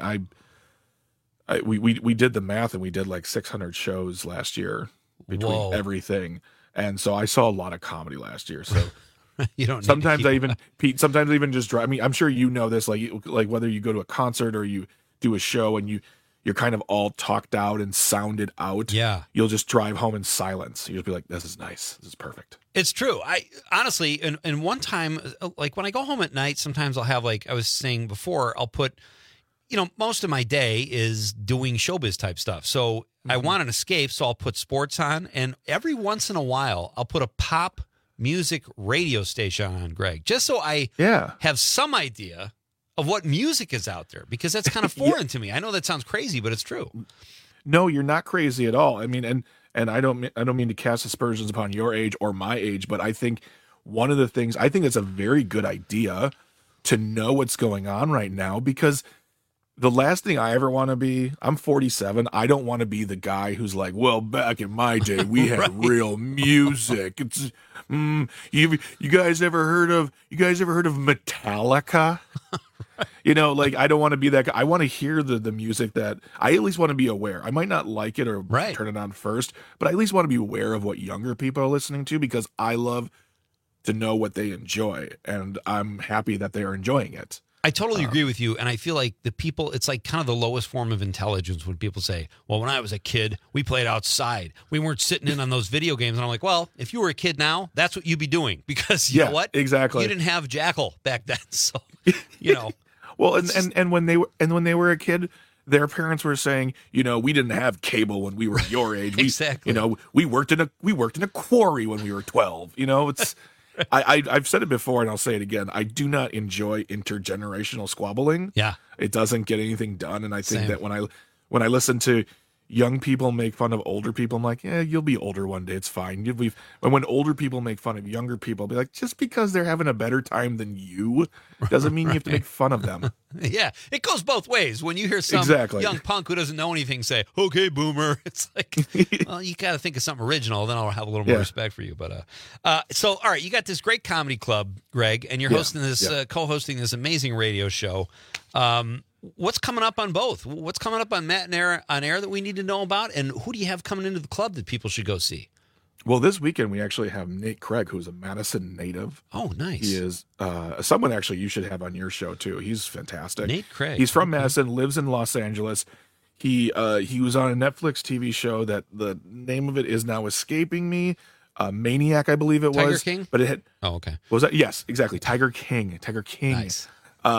[SPEAKER 23] we did the math, and we did like 600 shows last year between everything, and so I saw a lot of comedy last year. So
[SPEAKER 14] you don't.
[SPEAKER 23] Sometimes I even just drive. I mean, I'm sure you know this. Like whether you go to a concert or you do a show and you're kind of all talked out and sounded out.
[SPEAKER 14] Yeah,
[SPEAKER 23] you'll just drive home in silence. You'll just be like, "This is nice. This is perfect."
[SPEAKER 14] It's true. I honestly, and one time, like when I go home at night, sometimes I'll have, like I was saying before, I'll put. Most of my day is doing showbiz type stuff. So I want an escape, so I'll put sports on. And every once in a while, I'll put a pop music radio station on, Greg, just so I have some idea of what music is out there, because that's kind of foreign to me. I know that sounds crazy, but it's true.
[SPEAKER 23] No, you're not crazy at all. I mean, and I don't mean to cast aspersions upon your age or my age, but I think one of the things, I think it's a very good idea to know what's going on right now, because the last thing I ever want to be, I'm 47. I don't want to be the guy who's like, well, back in my day, we had real music. It's, you guys ever heard of Metallica? I don't want to be that guy. I want to hear the music that I at least want to be aware. I might not like it or turn it on first, but I at least want to be aware of what younger people are listening to, because I love to know what they enjoy, and I'm happy that they are enjoying it.
[SPEAKER 14] I totally agree with you, and I feel like the people, it's like kind of the lowest form of intelligence when people say, well, when I was a kid, we played outside. We weren't sitting in on those video games. And I'm like, well, if you were a kid now, that's what you'd be doing, because you know what?
[SPEAKER 23] Exactly.
[SPEAKER 14] You didn't have Jackal back then, so,
[SPEAKER 23] Well, and when they were a kid, their parents were saying, we didn't have cable when we were your age.
[SPEAKER 14] Exactly.
[SPEAKER 23] We worked in a quarry when we were 12. It's I've said it before, and I'll say it again. I do not enjoy intergenerational squabbling.
[SPEAKER 14] Yeah,
[SPEAKER 23] it doesn't get anything done, and I think that when I listen to young people make fun of older people, I'm like, yeah, you'll be older one day. It's fine. And when older people make fun of younger people, I'll be like, just because they're having a better time than you doesn't mean you have to make fun of them.
[SPEAKER 14] Yeah, it goes both ways. When you hear some young punk who doesn't know anything say, okay, boomer, it's like, well, you got to think of something original, then I'll have a little more respect for you. But so, all right, you got this great comedy club, Greg, and you're hosting this, co-hosting this amazing radio show. What's coming up on both? What's coming up on Matt and Air on air that we need to know about? And who do you have coming into the club that people should go see?
[SPEAKER 23] Well, this weekend we actually have Nate Craig, who's a Madison native.
[SPEAKER 14] Oh, nice.
[SPEAKER 23] He is someone actually you should have on your show too. He's fantastic.
[SPEAKER 14] Nate Craig.
[SPEAKER 23] He's from Madison, lives in Los Angeles. He was on a Netflix TV show that the name of it is now escaping me. Maniac, I believe it was.
[SPEAKER 14] Tiger King?
[SPEAKER 23] But it had.
[SPEAKER 14] Oh, okay.
[SPEAKER 23] What was that? Yes, exactly. Tiger King.
[SPEAKER 14] Nice.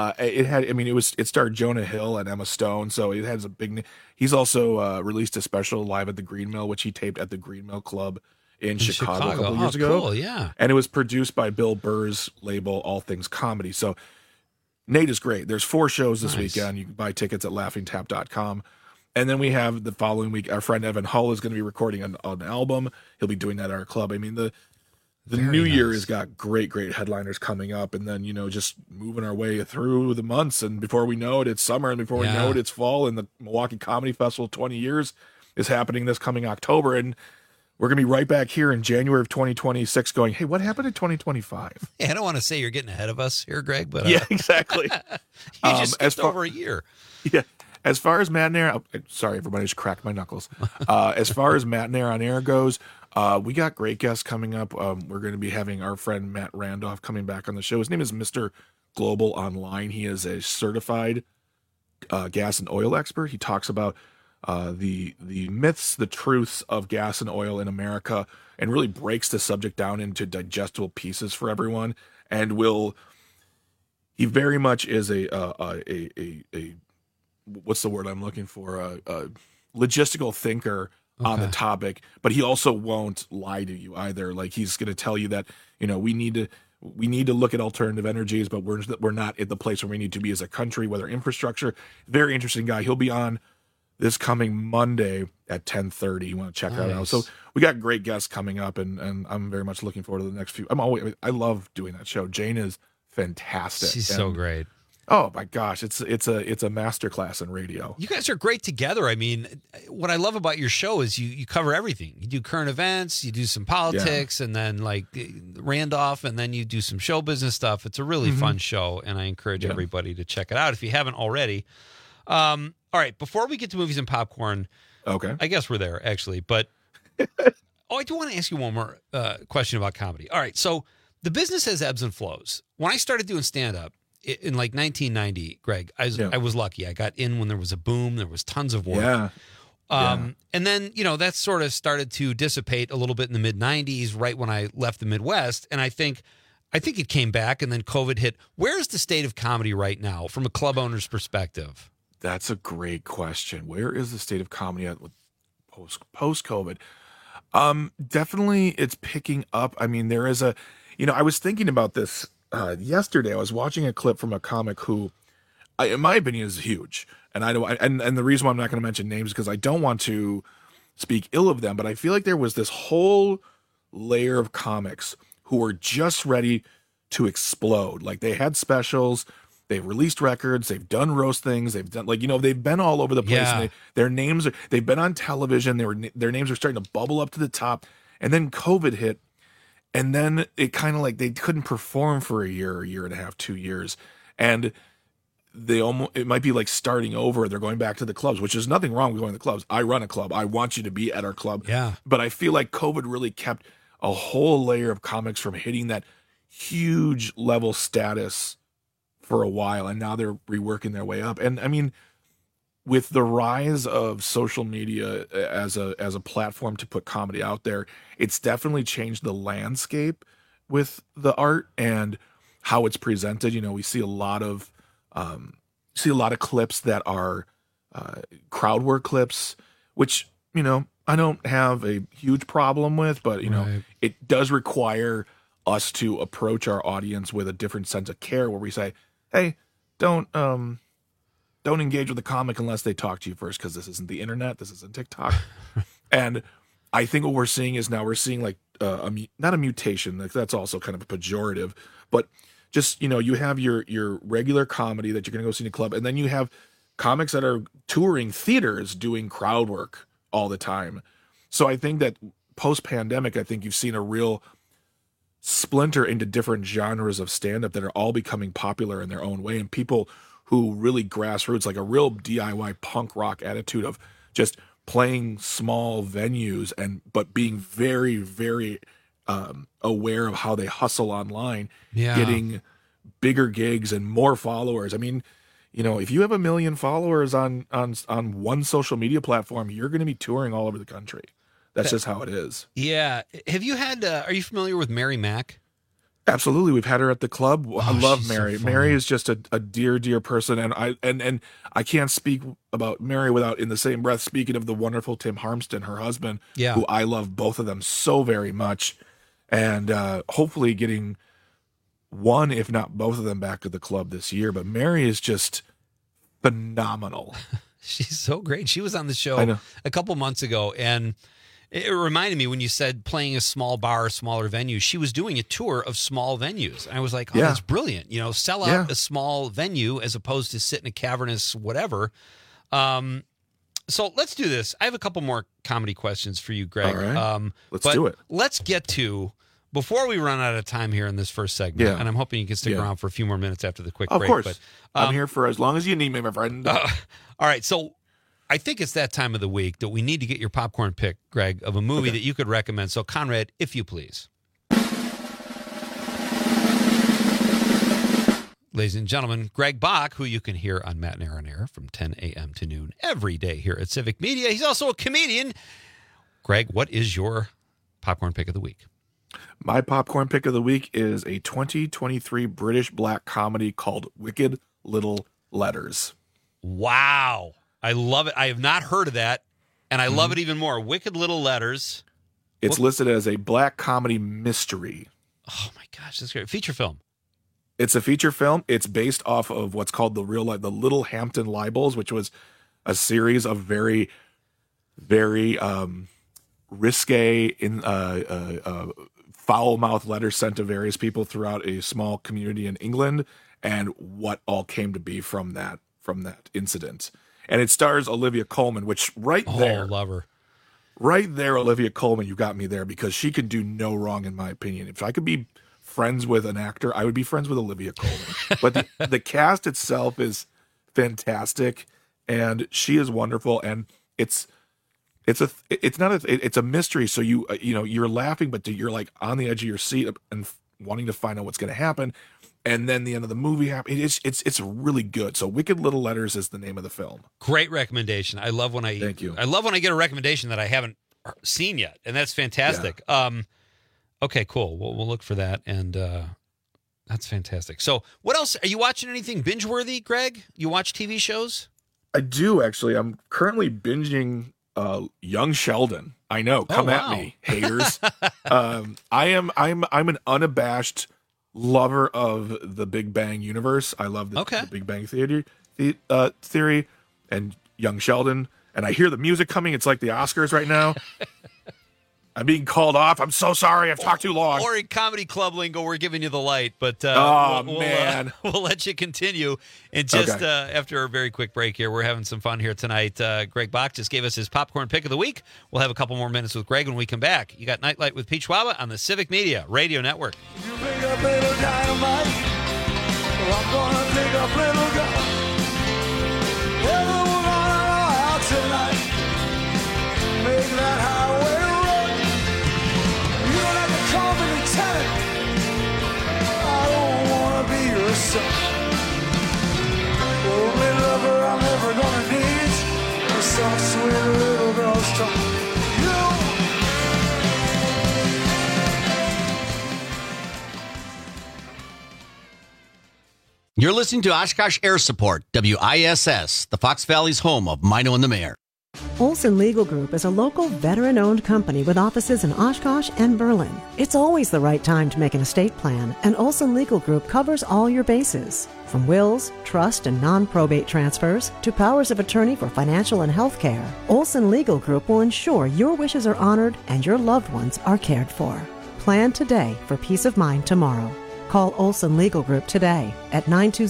[SPEAKER 23] It starred Jonah Hill and Emma Stone, so it has a big. He's also released a special live at the Green Mill, which he taped at the Green Mill Club in Chicago a couple years ago.
[SPEAKER 14] Cool, yeah.
[SPEAKER 23] And it was produced by Bill Burr's label, All Things Comedy. So Nate is great. There's 4 shows this weekend. You can buy tickets at laughingtap.com. And then we have the following week, our friend Evan Hull is going to be recording an album. He'll be doing that at our club. I mean, the new year has got great headliners coming up, and then, just moving our way through the months. And before we know it, it's summer, and before we know it, it's fall. And the Milwaukee Comedy Festival 20 years is happening this coming October. And we're going to be right back here in January of 2026 going, hey, what happened in 2025?
[SPEAKER 14] Yeah, I don't want to say you're getting ahead of us here, Greg, but
[SPEAKER 23] yeah, exactly.
[SPEAKER 14] You just skipped over a year.
[SPEAKER 23] Yeah. As far as Matt and Air, sorry, everybody, just cracked my knuckles. As far as Matt and Air on air goes, we got great guests coming up. We're going to be having our friend Matt Randolph coming back on the show. His name is Mr. Global Online. He is a certified gas and oil expert. He talks about the myths, the truths of gas and oil in America, and really breaks the subject down into digestible pieces for everyone. And he very much is a what's the word I'm looking for? A logistical thinker on the topic, but he also won't lie to you either. Like, he's going to tell you that, we need to look at alternative energies, but we're not at the place where we need to be as a country, whether infrastructure. Very interesting guy. He'll be on this coming Monday at 10:30. You want to check that out. So we got great guests coming up, and I'm very much looking forward to the next few. I love doing that show. Jane is fantastic.
[SPEAKER 14] She's so great.
[SPEAKER 23] Oh my gosh, it's a masterclass in radio.
[SPEAKER 14] You guys are great together. I mean, what I love about your show is you cover everything. You do current events, you do some politics, and then like Randolph, and then you do some show business stuff. It's a really fun show, and I encourage everybody to check it out if you haven't already. All right, before we get to movies and popcorn, I guess we're there actually, but I do want to ask you one more question about comedy. All right, so the business has ebbs and flows. When I started doing stand-up, in like 1990, Greg, I was lucky. I got in when there was a boom. There was tons of work. And then, that sort of started to dissipate a little bit in the mid-90s, right when I left the Midwest. And I think it came back, and then COVID hit. Where is the state of comedy right now from a club owner's perspective?
[SPEAKER 23] That's a great question. Where is the state of comedy at post-COVID? Definitely it's picking up. I mean, there is I was thinking about this yesterday. I was watching a clip from a comic who, in my opinion, is huge. And and the reason why I'm not going to mention names is because I don't want to speak ill of them, but I feel like there was this whole layer of comics who were just ready to explode. Like, they had specials, they've released records, they've done roast things, they've done they've been all over the place. And they've been on television. Their names are starting to bubble up to the top. And then COVID hit. And then it kind of like they couldn't perform for a year and a half, 2 years. And it might be like starting over. They're going back to the clubs, which is nothing wrong with going to the clubs. I run a club. I want you to be at our club.
[SPEAKER 14] Yeah.
[SPEAKER 23] But I feel like COVID really kept a whole layer of comics from hitting that huge level status for a while. And now they're reworking their way up. And I mean, with the rise of social media as a platform to put comedy out there, it's definitely changed the landscape with the art and how it's presented. We see a lot of clips that are crowd work clips, which I don't have a huge problem with, but it does require us to approach our audience with a different sense of care, where we say, hey, don't don't engage with a comic unless they talk to you first, because this isn't the internet, this isn't TikTok. And I think what we're seeing is now we're seeing like not a mutation, like that's also kind of a pejorative, but just, you know, you have your regular comedy that you're going to go see in a club, and then you have comics that are touring theaters doing crowd work all the time. So I think that post-pandemic, I think you've seen a real splinter into different genres of stand-up that are all becoming popular in their own way, and people who really grassroots, like a real DIY punk rock attitude of just playing small venues but being very, very aware of how they hustle online, getting bigger gigs and more followers. I mean, you know, if you have 1 million followers on one social media platform, you're going to be touring all over the country. That's just how it is.
[SPEAKER 14] Yeah. Have you had, are you familiar with Mary Mack?
[SPEAKER 23] Absolutely. We've had her at the club. I love Mary.
[SPEAKER 14] So
[SPEAKER 23] Mary is just a dear, dear person. And I can't speak about Mary without in the same breath speaking of the wonderful Tim Harmston, her husband, who I love both of them so very much. And hopefully getting one, if not both of them back to the club this year. But Mary is just phenomenal.
[SPEAKER 14] She's so great. She was on the show a couple months ago, and it reminded me when you said playing a small bar or smaller venue. She was doing a tour of small venues. And I was like, oh, that's brilliant. You know, sell out a small venue as opposed to sit in a cavernous whatever. So let's do this. I have a couple more comedy questions for you, Greg.
[SPEAKER 23] All right. Let's do it.
[SPEAKER 14] Let's get to, before we run out of time here in this first segment, and I'm hoping you can stick around for a few more minutes after the quick break.
[SPEAKER 23] Of course.
[SPEAKER 14] But,
[SPEAKER 23] I'm here for as long as you need me, my friend.
[SPEAKER 14] All right. So I think it's that time of the week that we need to get your popcorn pick, Greg, of a movie that you could recommend. So, Conrad, if you please. Ladies and gentlemen, Greg Bach, who you can hear on Matinee on Air from 10 a.m. to noon every day here at Civic Media. He's also a comedian. Greg, what is your popcorn pick of the week?
[SPEAKER 23] My popcorn pick of the week is a 2023 British black comedy called Wicked Little Letters.
[SPEAKER 14] Wow. I love it. I have not heard of that, and I love it even more. Wicked Little Letters.
[SPEAKER 23] It's listed as a black comedy mystery.
[SPEAKER 14] Oh, my gosh. That's great. Feature film.
[SPEAKER 23] It's a feature film. It's based off of what's called the Little Hampton Libels, which was a series of very, very risque, foul-mouthed letters sent to various people throughout a small community in England, and what all came to be from that incident. And it stars Olivia Colman, which there,
[SPEAKER 14] love her.
[SPEAKER 23] Right there, Olivia Colman, you got me there, because she can do no wrong, in my opinion. If I could be friends with an actor, I would be friends with Olivia Colman. But the cast itself is fantastic, and she is wonderful. And it's a mystery. So you're laughing, but you're like on the edge of your seat and wanting to find out what's going to happen. And then the end of the movie happens. It's really good. So Wicked Little Letters is the name of the film.
[SPEAKER 14] Great recommendation. I love when
[SPEAKER 23] Thank you.
[SPEAKER 14] I love when I get a recommendation that I haven't seen yet, and that's fantastic. Yeah. Okay, cool. We'll look for that, and that's fantastic. So, what else? Are you watching anything binge-worthy, Greg? You watch TV shows?
[SPEAKER 23] I do, actually. I'm currently binging Young Sheldon. I know. Come at me, haters. I'm an unabashed lover of the Big Bang universe. I love the Big Bang theory and Young Sheldon. And I hear the music coming. It's like the Oscars right now. I'm being called off. I'm so sorry. I've talked too long.
[SPEAKER 14] Or in comedy club lingo, we're giving you the light. But
[SPEAKER 23] man,
[SPEAKER 14] we'll let you continue. And just after a very quick break here, we're having some fun here tonight. Greg Bach just gave us his popcorn pick of the week. We'll have a couple more minutes with Greg when we come back. You got Nightlight with Pete Schwaba on the Civic Media Radio Network.
[SPEAKER 18] You bring up little dynamite, I'm gonna take up little gun. Everyone out tonight, make that highway run. You don't have to call me lieutenant, I don't wanna be your son. Only lover I'm ever gonna need, a soft, sweet little girl's tongue.
[SPEAKER 6] You're listening to Oshkosh Air Support, WISS, the Fox Valley's home of Mino and the Mayor.
[SPEAKER 19] Olson Legal Group is a local veteran-owned company with offices in Oshkosh and Berlin. It's always the right time to make an estate plan, and Olson Legal Group covers all your bases. From wills, trust, and non-probate transfers to powers of attorney for financial and health care, Olson Legal Group will ensure your wishes are honored and your loved ones are cared for. Plan today for peace of mind tomorrow. Call Olson Legal Group today at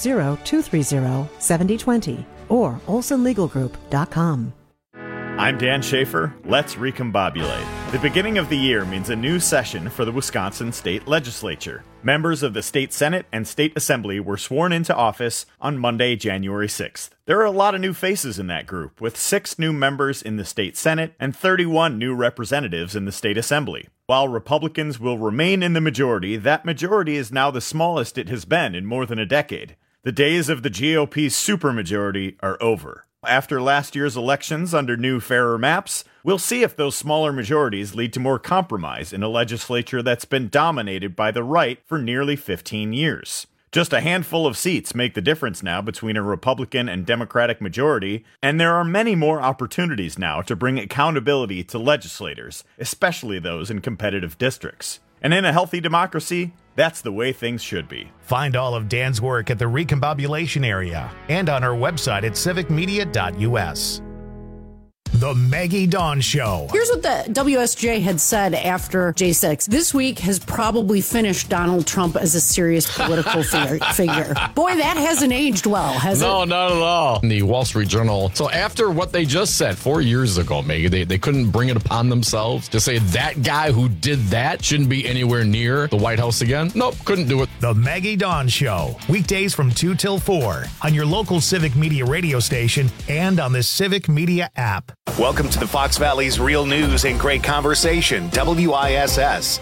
[SPEAKER 19] 920-230-7020 or olsonlegalgroup.com.
[SPEAKER 6] I'm Dan Schaefer. Let's recombobulate. The beginning of the year means a new session for the Wisconsin State Legislature. Members of the State Senate and State Assembly were sworn into office on Monday, January 6th. There are a lot of new faces in that group, with 6 new members in the State Senate and 31 new representatives in the State Assembly. While Republicans will remain in the majority, that majority is now the smallest it has been in more than a decade. The days of the GOP's supermajority are over. After last year's elections under new, fairer maps, we'll see if those smaller majorities lead to more compromise in a legislature that's been dominated by the right for nearly 15 years. Just a handful of seats make the difference now between a Republican and Democratic majority, and there are many more opportunities now to bring accountability to legislators, especially those in competitive districts. And in a healthy democracy, that's the way things should be.
[SPEAKER 1] Find all of Dan's work at the Recombobulation area and on our website at civicmedia.us. The Maggie Dawn Show.
[SPEAKER 7] Here's what the WSJ had said after J6. This week has probably finished Donald Trump as a serious political figure. Boy, that hasn't aged well, has it?
[SPEAKER 25] No, not at all. In the Wall Street Journal. So after what they just said 4 years ago, Maggie, they couldn't bring it upon themselves to say that guy who did that shouldn't be anywhere near the White House again. Nope, couldn't do it.
[SPEAKER 1] The Maggie Dawn Show. Weekdays from 2 till 4 on your local Civic Media radio station and on the Civic Media app.
[SPEAKER 8] Welcome to the Fox Valley's real news and great conversation, WISS.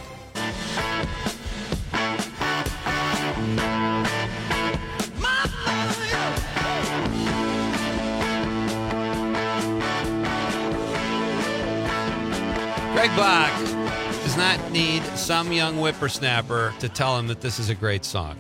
[SPEAKER 14] Greg Bach does not need some young whippersnapper to tell him that this is a great song.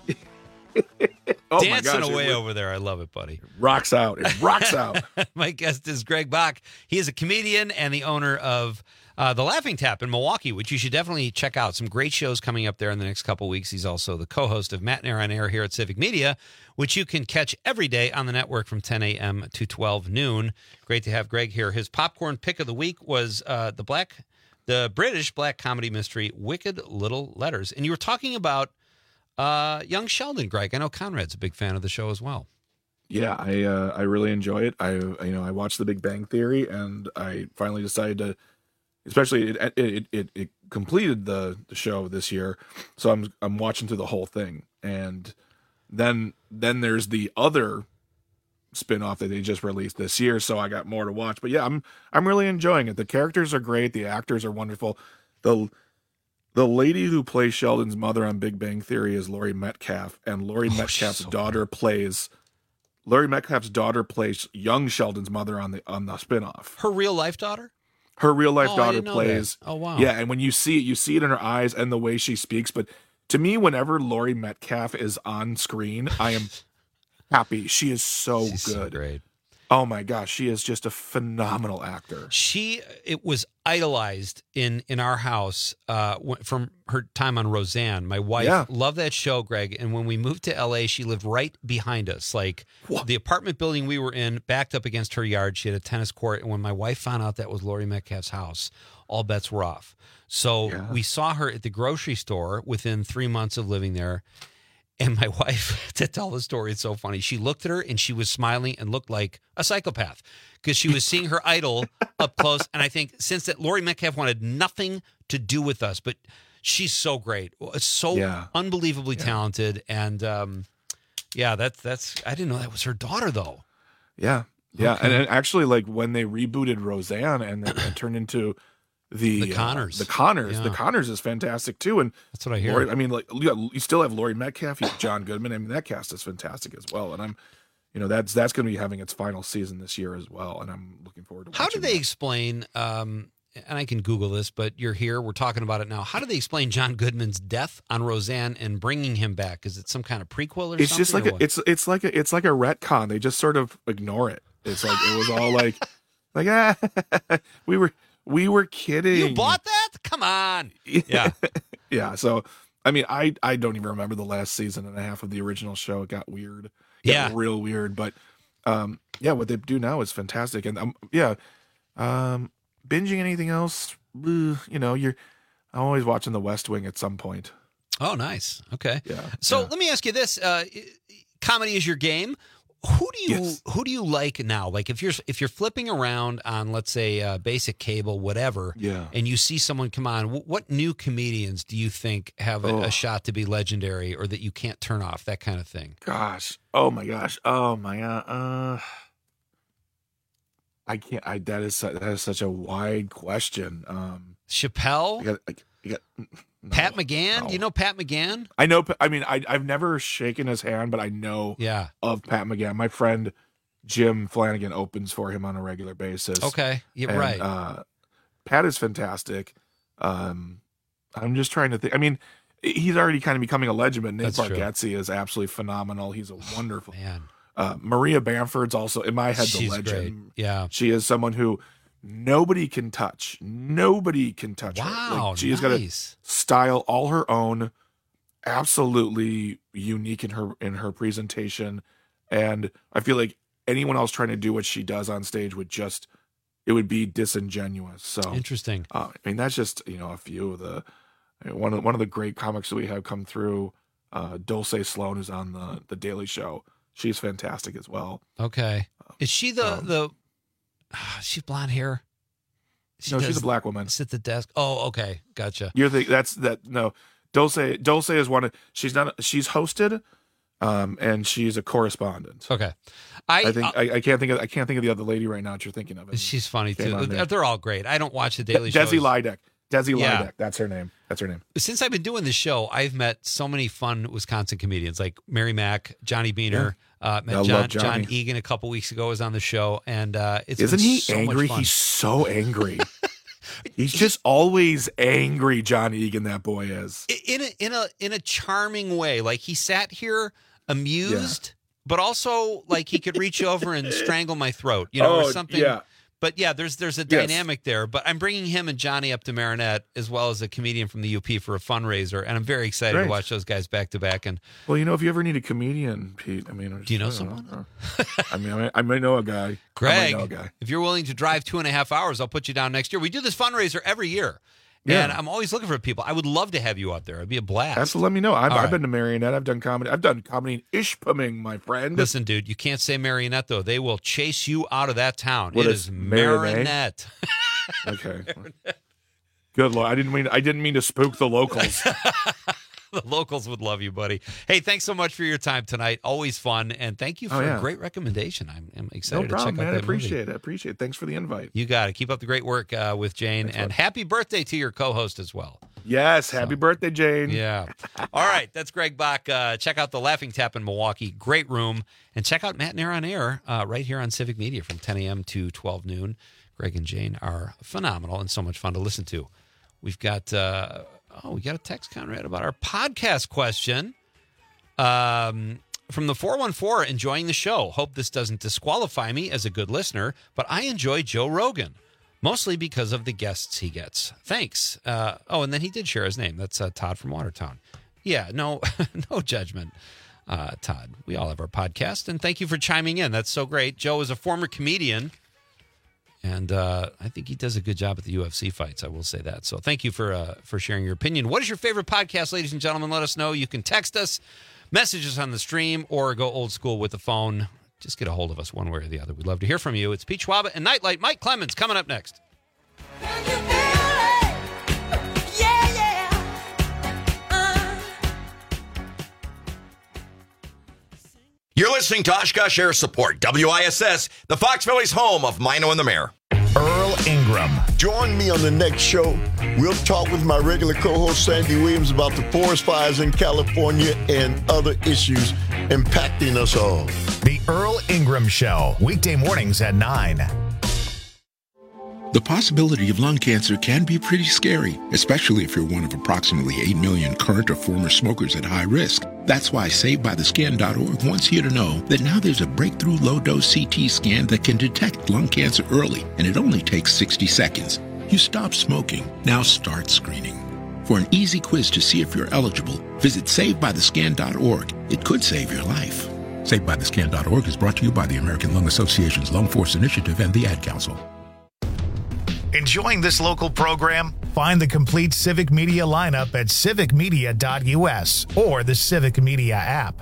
[SPEAKER 23] Oh
[SPEAKER 14] Dancing
[SPEAKER 23] my gosh,
[SPEAKER 14] away over there. I love it, buddy.
[SPEAKER 23] Rocks out. It rocks out.
[SPEAKER 14] My guest is Greg Bach. He is a comedian and the owner of The Laughing Tap in Milwaukee, which you should definitely check out. Some great shows coming up there in the next couple of weeks. He's also the co-host of Matt and Air on Air here at Civic Media, which you can catch every day on the network from 10 a.m. to 12 noon. Great to have Greg here. His popcorn pick of the week was the British black comedy mystery, Wicked Little Letters. And you were talking about young Sheldon, Greg. I know Conrad's a big fan of the show as well.
[SPEAKER 23] Yeah, I really enjoy it. I watched The Big Bang Theory, and I finally decided to, especially it completed the show this year, so I'm watching through the whole thing, and then there's the other spin-off that they just released this year, so I got more to watch. But yeah, I'm really enjoying it. The characters are great, the actors are wonderful. The lady who plays Sheldon's mother on Big Bang Theory is Laurie Metcalf, and Laurie Metcalf's daughter plays young Sheldon's mother on the spinoff.
[SPEAKER 14] Her real life daughter?
[SPEAKER 23] Her real life
[SPEAKER 14] I
[SPEAKER 23] daughter
[SPEAKER 14] didn't know
[SPEAKER 23] plays.
[SPEAKER 14] that. Oh wow.
[SPEAKER 23] Yeah, and when you see it in her eyes and the way she speaks. But to me, whenever Laurie Metcalf is on screen, I am happy. She is so
[SPEAKER 14] She's
[SPEAKER 23] good.
[SPEAKER 14] So great.
[SPEAKER 23] Oh my gosh, she is just a phenomenal actor.
[SPEAKER 14] It was idolized in our house from her time on Roseanne. My wife loved that show, Greg. And when we moved to LA, she lived right behind us. Like the apartment building we were in, backed up against her yard. She had a tennis court. And when my wife found out that was Laurie Metcalf's house, all bets were off. So we saw her at the grocery store within 3 months of living there. And my wife, to tell the story, it's so funny. She looked at her and she was smiling and looked like a psychopath because she was seeing her idol up close. And I think since that, Laurie Metcalf wanted nothing to do with us, but she's so great, so unbelievably talented. And that's I didn't know that was her daughter though.
[SPEAKER 23] Yeah, yeah, okay. And actually, like when they rebooted Roseanne and it turned into the Connors. The Connors is fantastic too, and
[SPEAKER 14] that's what I hear.
[SPEAKER 23] You still have Laurie Metcalf, you have John Goodman. I mean, that cast is fantastic as well. And I'm, that's going to be having its final season this year as well, and I'm looking forward to watching.
[SPEAKER 14] How do they explain? And I can Google this, but you're here. We're talking about it now. How do they explain John Goodman's death on Roseanne and bringing him back? Is it some kind of prequel or
[SPEAKER 23] it's
[SPEAKER 14] something?
[SPEAKER 23] It's just like it's like a retcon. They just sort of ignore it. It's like it was all like. Like, we were kidding.
[SPEAKER 14] You bought that? Come on. Yeah.
[SPEAKER 23] Yeah. So, I mean, I don't even remember the last season and a half of the original show. It got weird. It got real weird. But, what they do now is fantastic. And, binging anything else, I'm always watching The West Wing at some point.
[SPEAKER 14] Oh, nice. Okay.
[SPEAKER 23] Yeah.
[SPEAKER 14] So let me ask you this: comedy is your game. Who do you like now? Like if you're flipping around on, let's say, basic cable, whatever, and you see someone come on, what new comedians do you think have a shot to be legendary or that you can't turn off? That kind of thing.
[SPEAKER 23] Gosh. Oh my gosh. Oh my God. I can't. That is such a wide question.
[SPEAKER 14] Chappelle. Pat McGann?
[SPEAKER 23] No.
[SPEAKER 14] Do you know Pat McGann?
[SPEAKER 23] I know. I mean, I've never shaken his hand, but I know of Pat McGann. My friend Jim Flanagan opens for him on a regular basis.
[SPEAKER 14] Okay, right.
[SPEAKER 23] Pat is fantastic. I'm just trying to think. I mean, he's already kind of becoming a legend, but Nate Bargatze is absolutely phenomenal. He's a wonderful
[SPEAKER 14] man.
[SPEAKER 23] Maria Bamford's also, in my head, the legend.
[SPEAKER 14] Great. Yeah.
[SPEAKER 23] She is someone who nobody can touch. Nobody can touch her.
[SPEAKER 14] Wow,
[SPEAKER 23] she has got a style all her own, absolutely unique in her presentation. And I feel like anyone else trying to do what she does on stage it would be disingenuous. So
[SPEAKER 14] interesting.
[SPEAKER 23] I mean, that's just, a few of the, one of the great comics that we have come through, Dulce Sloan, is on the Daily Show. She's fantastic as well.
[SPEAKER 14] Okay. Is she she's blonde hair?
[SPEAKER 23] No, she's a black woman.
[SPEAKER 14] Sit at the desk. Oh, okay. Gotcha.
[SPEAKER 23] You're no. Dulce is one of, she's hosted, and she's a correspondent.
[SPEAKER 14] Okay.
[SPEAKER 23] I can't think of the other lady right now that you're thinking of.
[SPEAKER 14] She's funny too. They're all great. I don't watch the Daily Show.
[SPEAKER 23] Desi Lydek. That's her name.
[SPEAKER 14] Since I've been doing this show, I've met so many fun Wisconsin comedians like Mary Mack, Johnny Beaner. Met John Egan a couple weeks ago was on the show, and
[SPEAKER 23] isn't he so angry? He's so angry. He's just always angry. John Egan, that boy is
[SPEAKER 14] in a charming way. Like he sat here amused, but also like he could reach over and strangle my throat, or something. Yeah. But there's a dynamic there. But I'm bringing him and Johnny up to Marinette, as well as a comedian from the UP for a fundraiser, and I'm very excited to watch those guys back to back. And
[SPEAKER 23] well, if you ever need a comedian, Pete, do
[SPEAKER 14] you know someone?
[SPEAKER 23] I might know a guy.
[SPEAKER 14] Greg, if you're willing to drive 2.5 hours, I'll put you down next year. We do this fundraiser every year. Yeah. And I'm always looking for people. I would love to have you out there. It'd be a blast.
[SPEAKER 23] Absolutely. Let me know. I've been to Marionette. I've done comedy. I've done comedy in Ishpeming, my friend.
[SPEAKER 14] Listen, dude, you can't say Marionette, though. They will chase you out of that town. It is Marinette.
[SPEAKER 23] Okay. Good Lord. I didn't mean to spook the locals.
[SPEAKER 14] The locals would love you, buddy. Hey, thanks so much for your time tonight. Always fun. And thank you for a great recommendation. I'm excited to check out that movie.
[SPEAKER 23] I appreciate it. Thanks for the invite.
[SPEAKER 14] You got it. Keep up the great work with Jane. Thanks, and happy birthday to your co-host as well.
[SPEAKER 23] Yes, happy birthday, Jane.
[SPEAKER 14] Yeah. All right, that's Greg Bach. Check out the Laughing Tap in Milwaukee. Great room. And check out Matt Nair on Air right here on Civic Media from 10 a.m. to 12 noon. Greg and Jane are phenomenal and so much fun to listen to. We've got... we got a text, Conrad, about our podcast question from the 414, enjoying the show. Hope this doesn't disqualify me as a good listener, but I enjoy Joe Rogan, mostly because of the guests he gets. Thanks. And then he did share his name. That's Todd from Watertown. Yeah, no judgment, Todd. We all have our podcast, and thank you for chiming in. That's so great. Joe is a former comedian. And I think he does a good job at the UFC fights. I will say that. So thank you for sharing your opinion. What is your favorite podcast, ladies and gentlemen? Let us know. You can text us, message us on the stream, or go old school with the phone. Just get a hold of us one way or the other. We'd love to hear from you. It's Pete Schwaba and Nightlight. Mike Clemens coming up next.
[SPEAKER 11] You're listening to Oshkosh Air Support, WISS, the Fox Valley's home of Mino and the Mayor.
[SPEAKER 1] Earl Ingram.
[SPEAKER 12] Join me on the next show. We'll talk with my regular co-host Sandy Williams about the forest fires in California and other issues impacting us all.
[SPEAKER 1] The Earl Ingram Show, weekday mornings at 9.
[SPEAKER 13] The possibility of lung cancer can be pretty scary, especially if you're one of approximately 8 million current or former smokers at high risk. That's why SaveByTheScan.org wants you to know that now there's a breakthrough low-dose CT scan that can detect lung cancer early, and it only takes 60 seconds. You stop smoking, now start screening. For an easy quiz to see if you're eligible, visit SaveByTheScan.org. It could save your life. SaveByTheScan.org is brought to you by the American Lung Association's Lung Force Initiative and the Ad Council.
[SPEAKER 1] Enjoying this local program? Find the complete Civic Media lineup at civicmedia.us or the Civic Media app.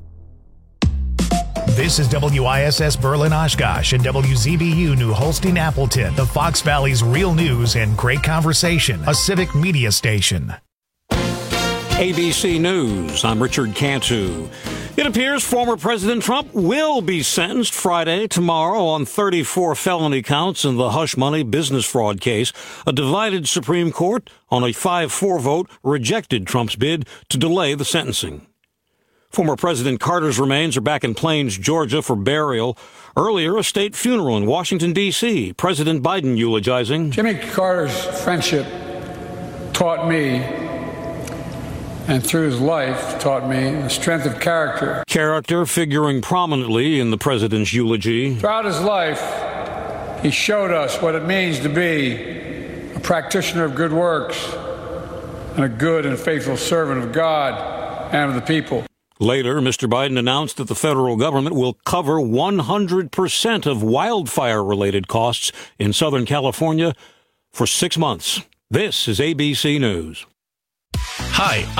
[SPEAKER 1] This is WISS Berlin Oshkosh and WZBU New Holstein Appleton, the Fox Valley's real news and great conversation, a Civic Media station.
[SPEAKER 16] ABC News, I'm Richard Cantu. It appears former President Trump will be sentenced Friday, tomorrow, on 34 felony counts in the hush money business fraud case. A divided Supreme Court, on a 5-4 vote, rejected Trump's bid to delay the sentencing. Former President Carter's remains are back in Plains, Georgia for burial. Earlier, a state funeral in Washington, D.C. President Biden eulogizing.
[SPEAKER 17] Jimmy Carter's friendship taught me, and through his life taught me, the strength of character.
[SPEAKER 16] Character figuring prominently in the president's eulogy.
[SPEAKER 17] Throughout his life, he showed us what it means to be a practitioner of good works and a good and faithful servant of God and of the people.
[SPEAKER 16] Later, Mr. Biden announced that the federal government will cover 100% of wildfire-related costs in Southern California for 6 months. This is ABC News.
[SPEAKER 20] Hi,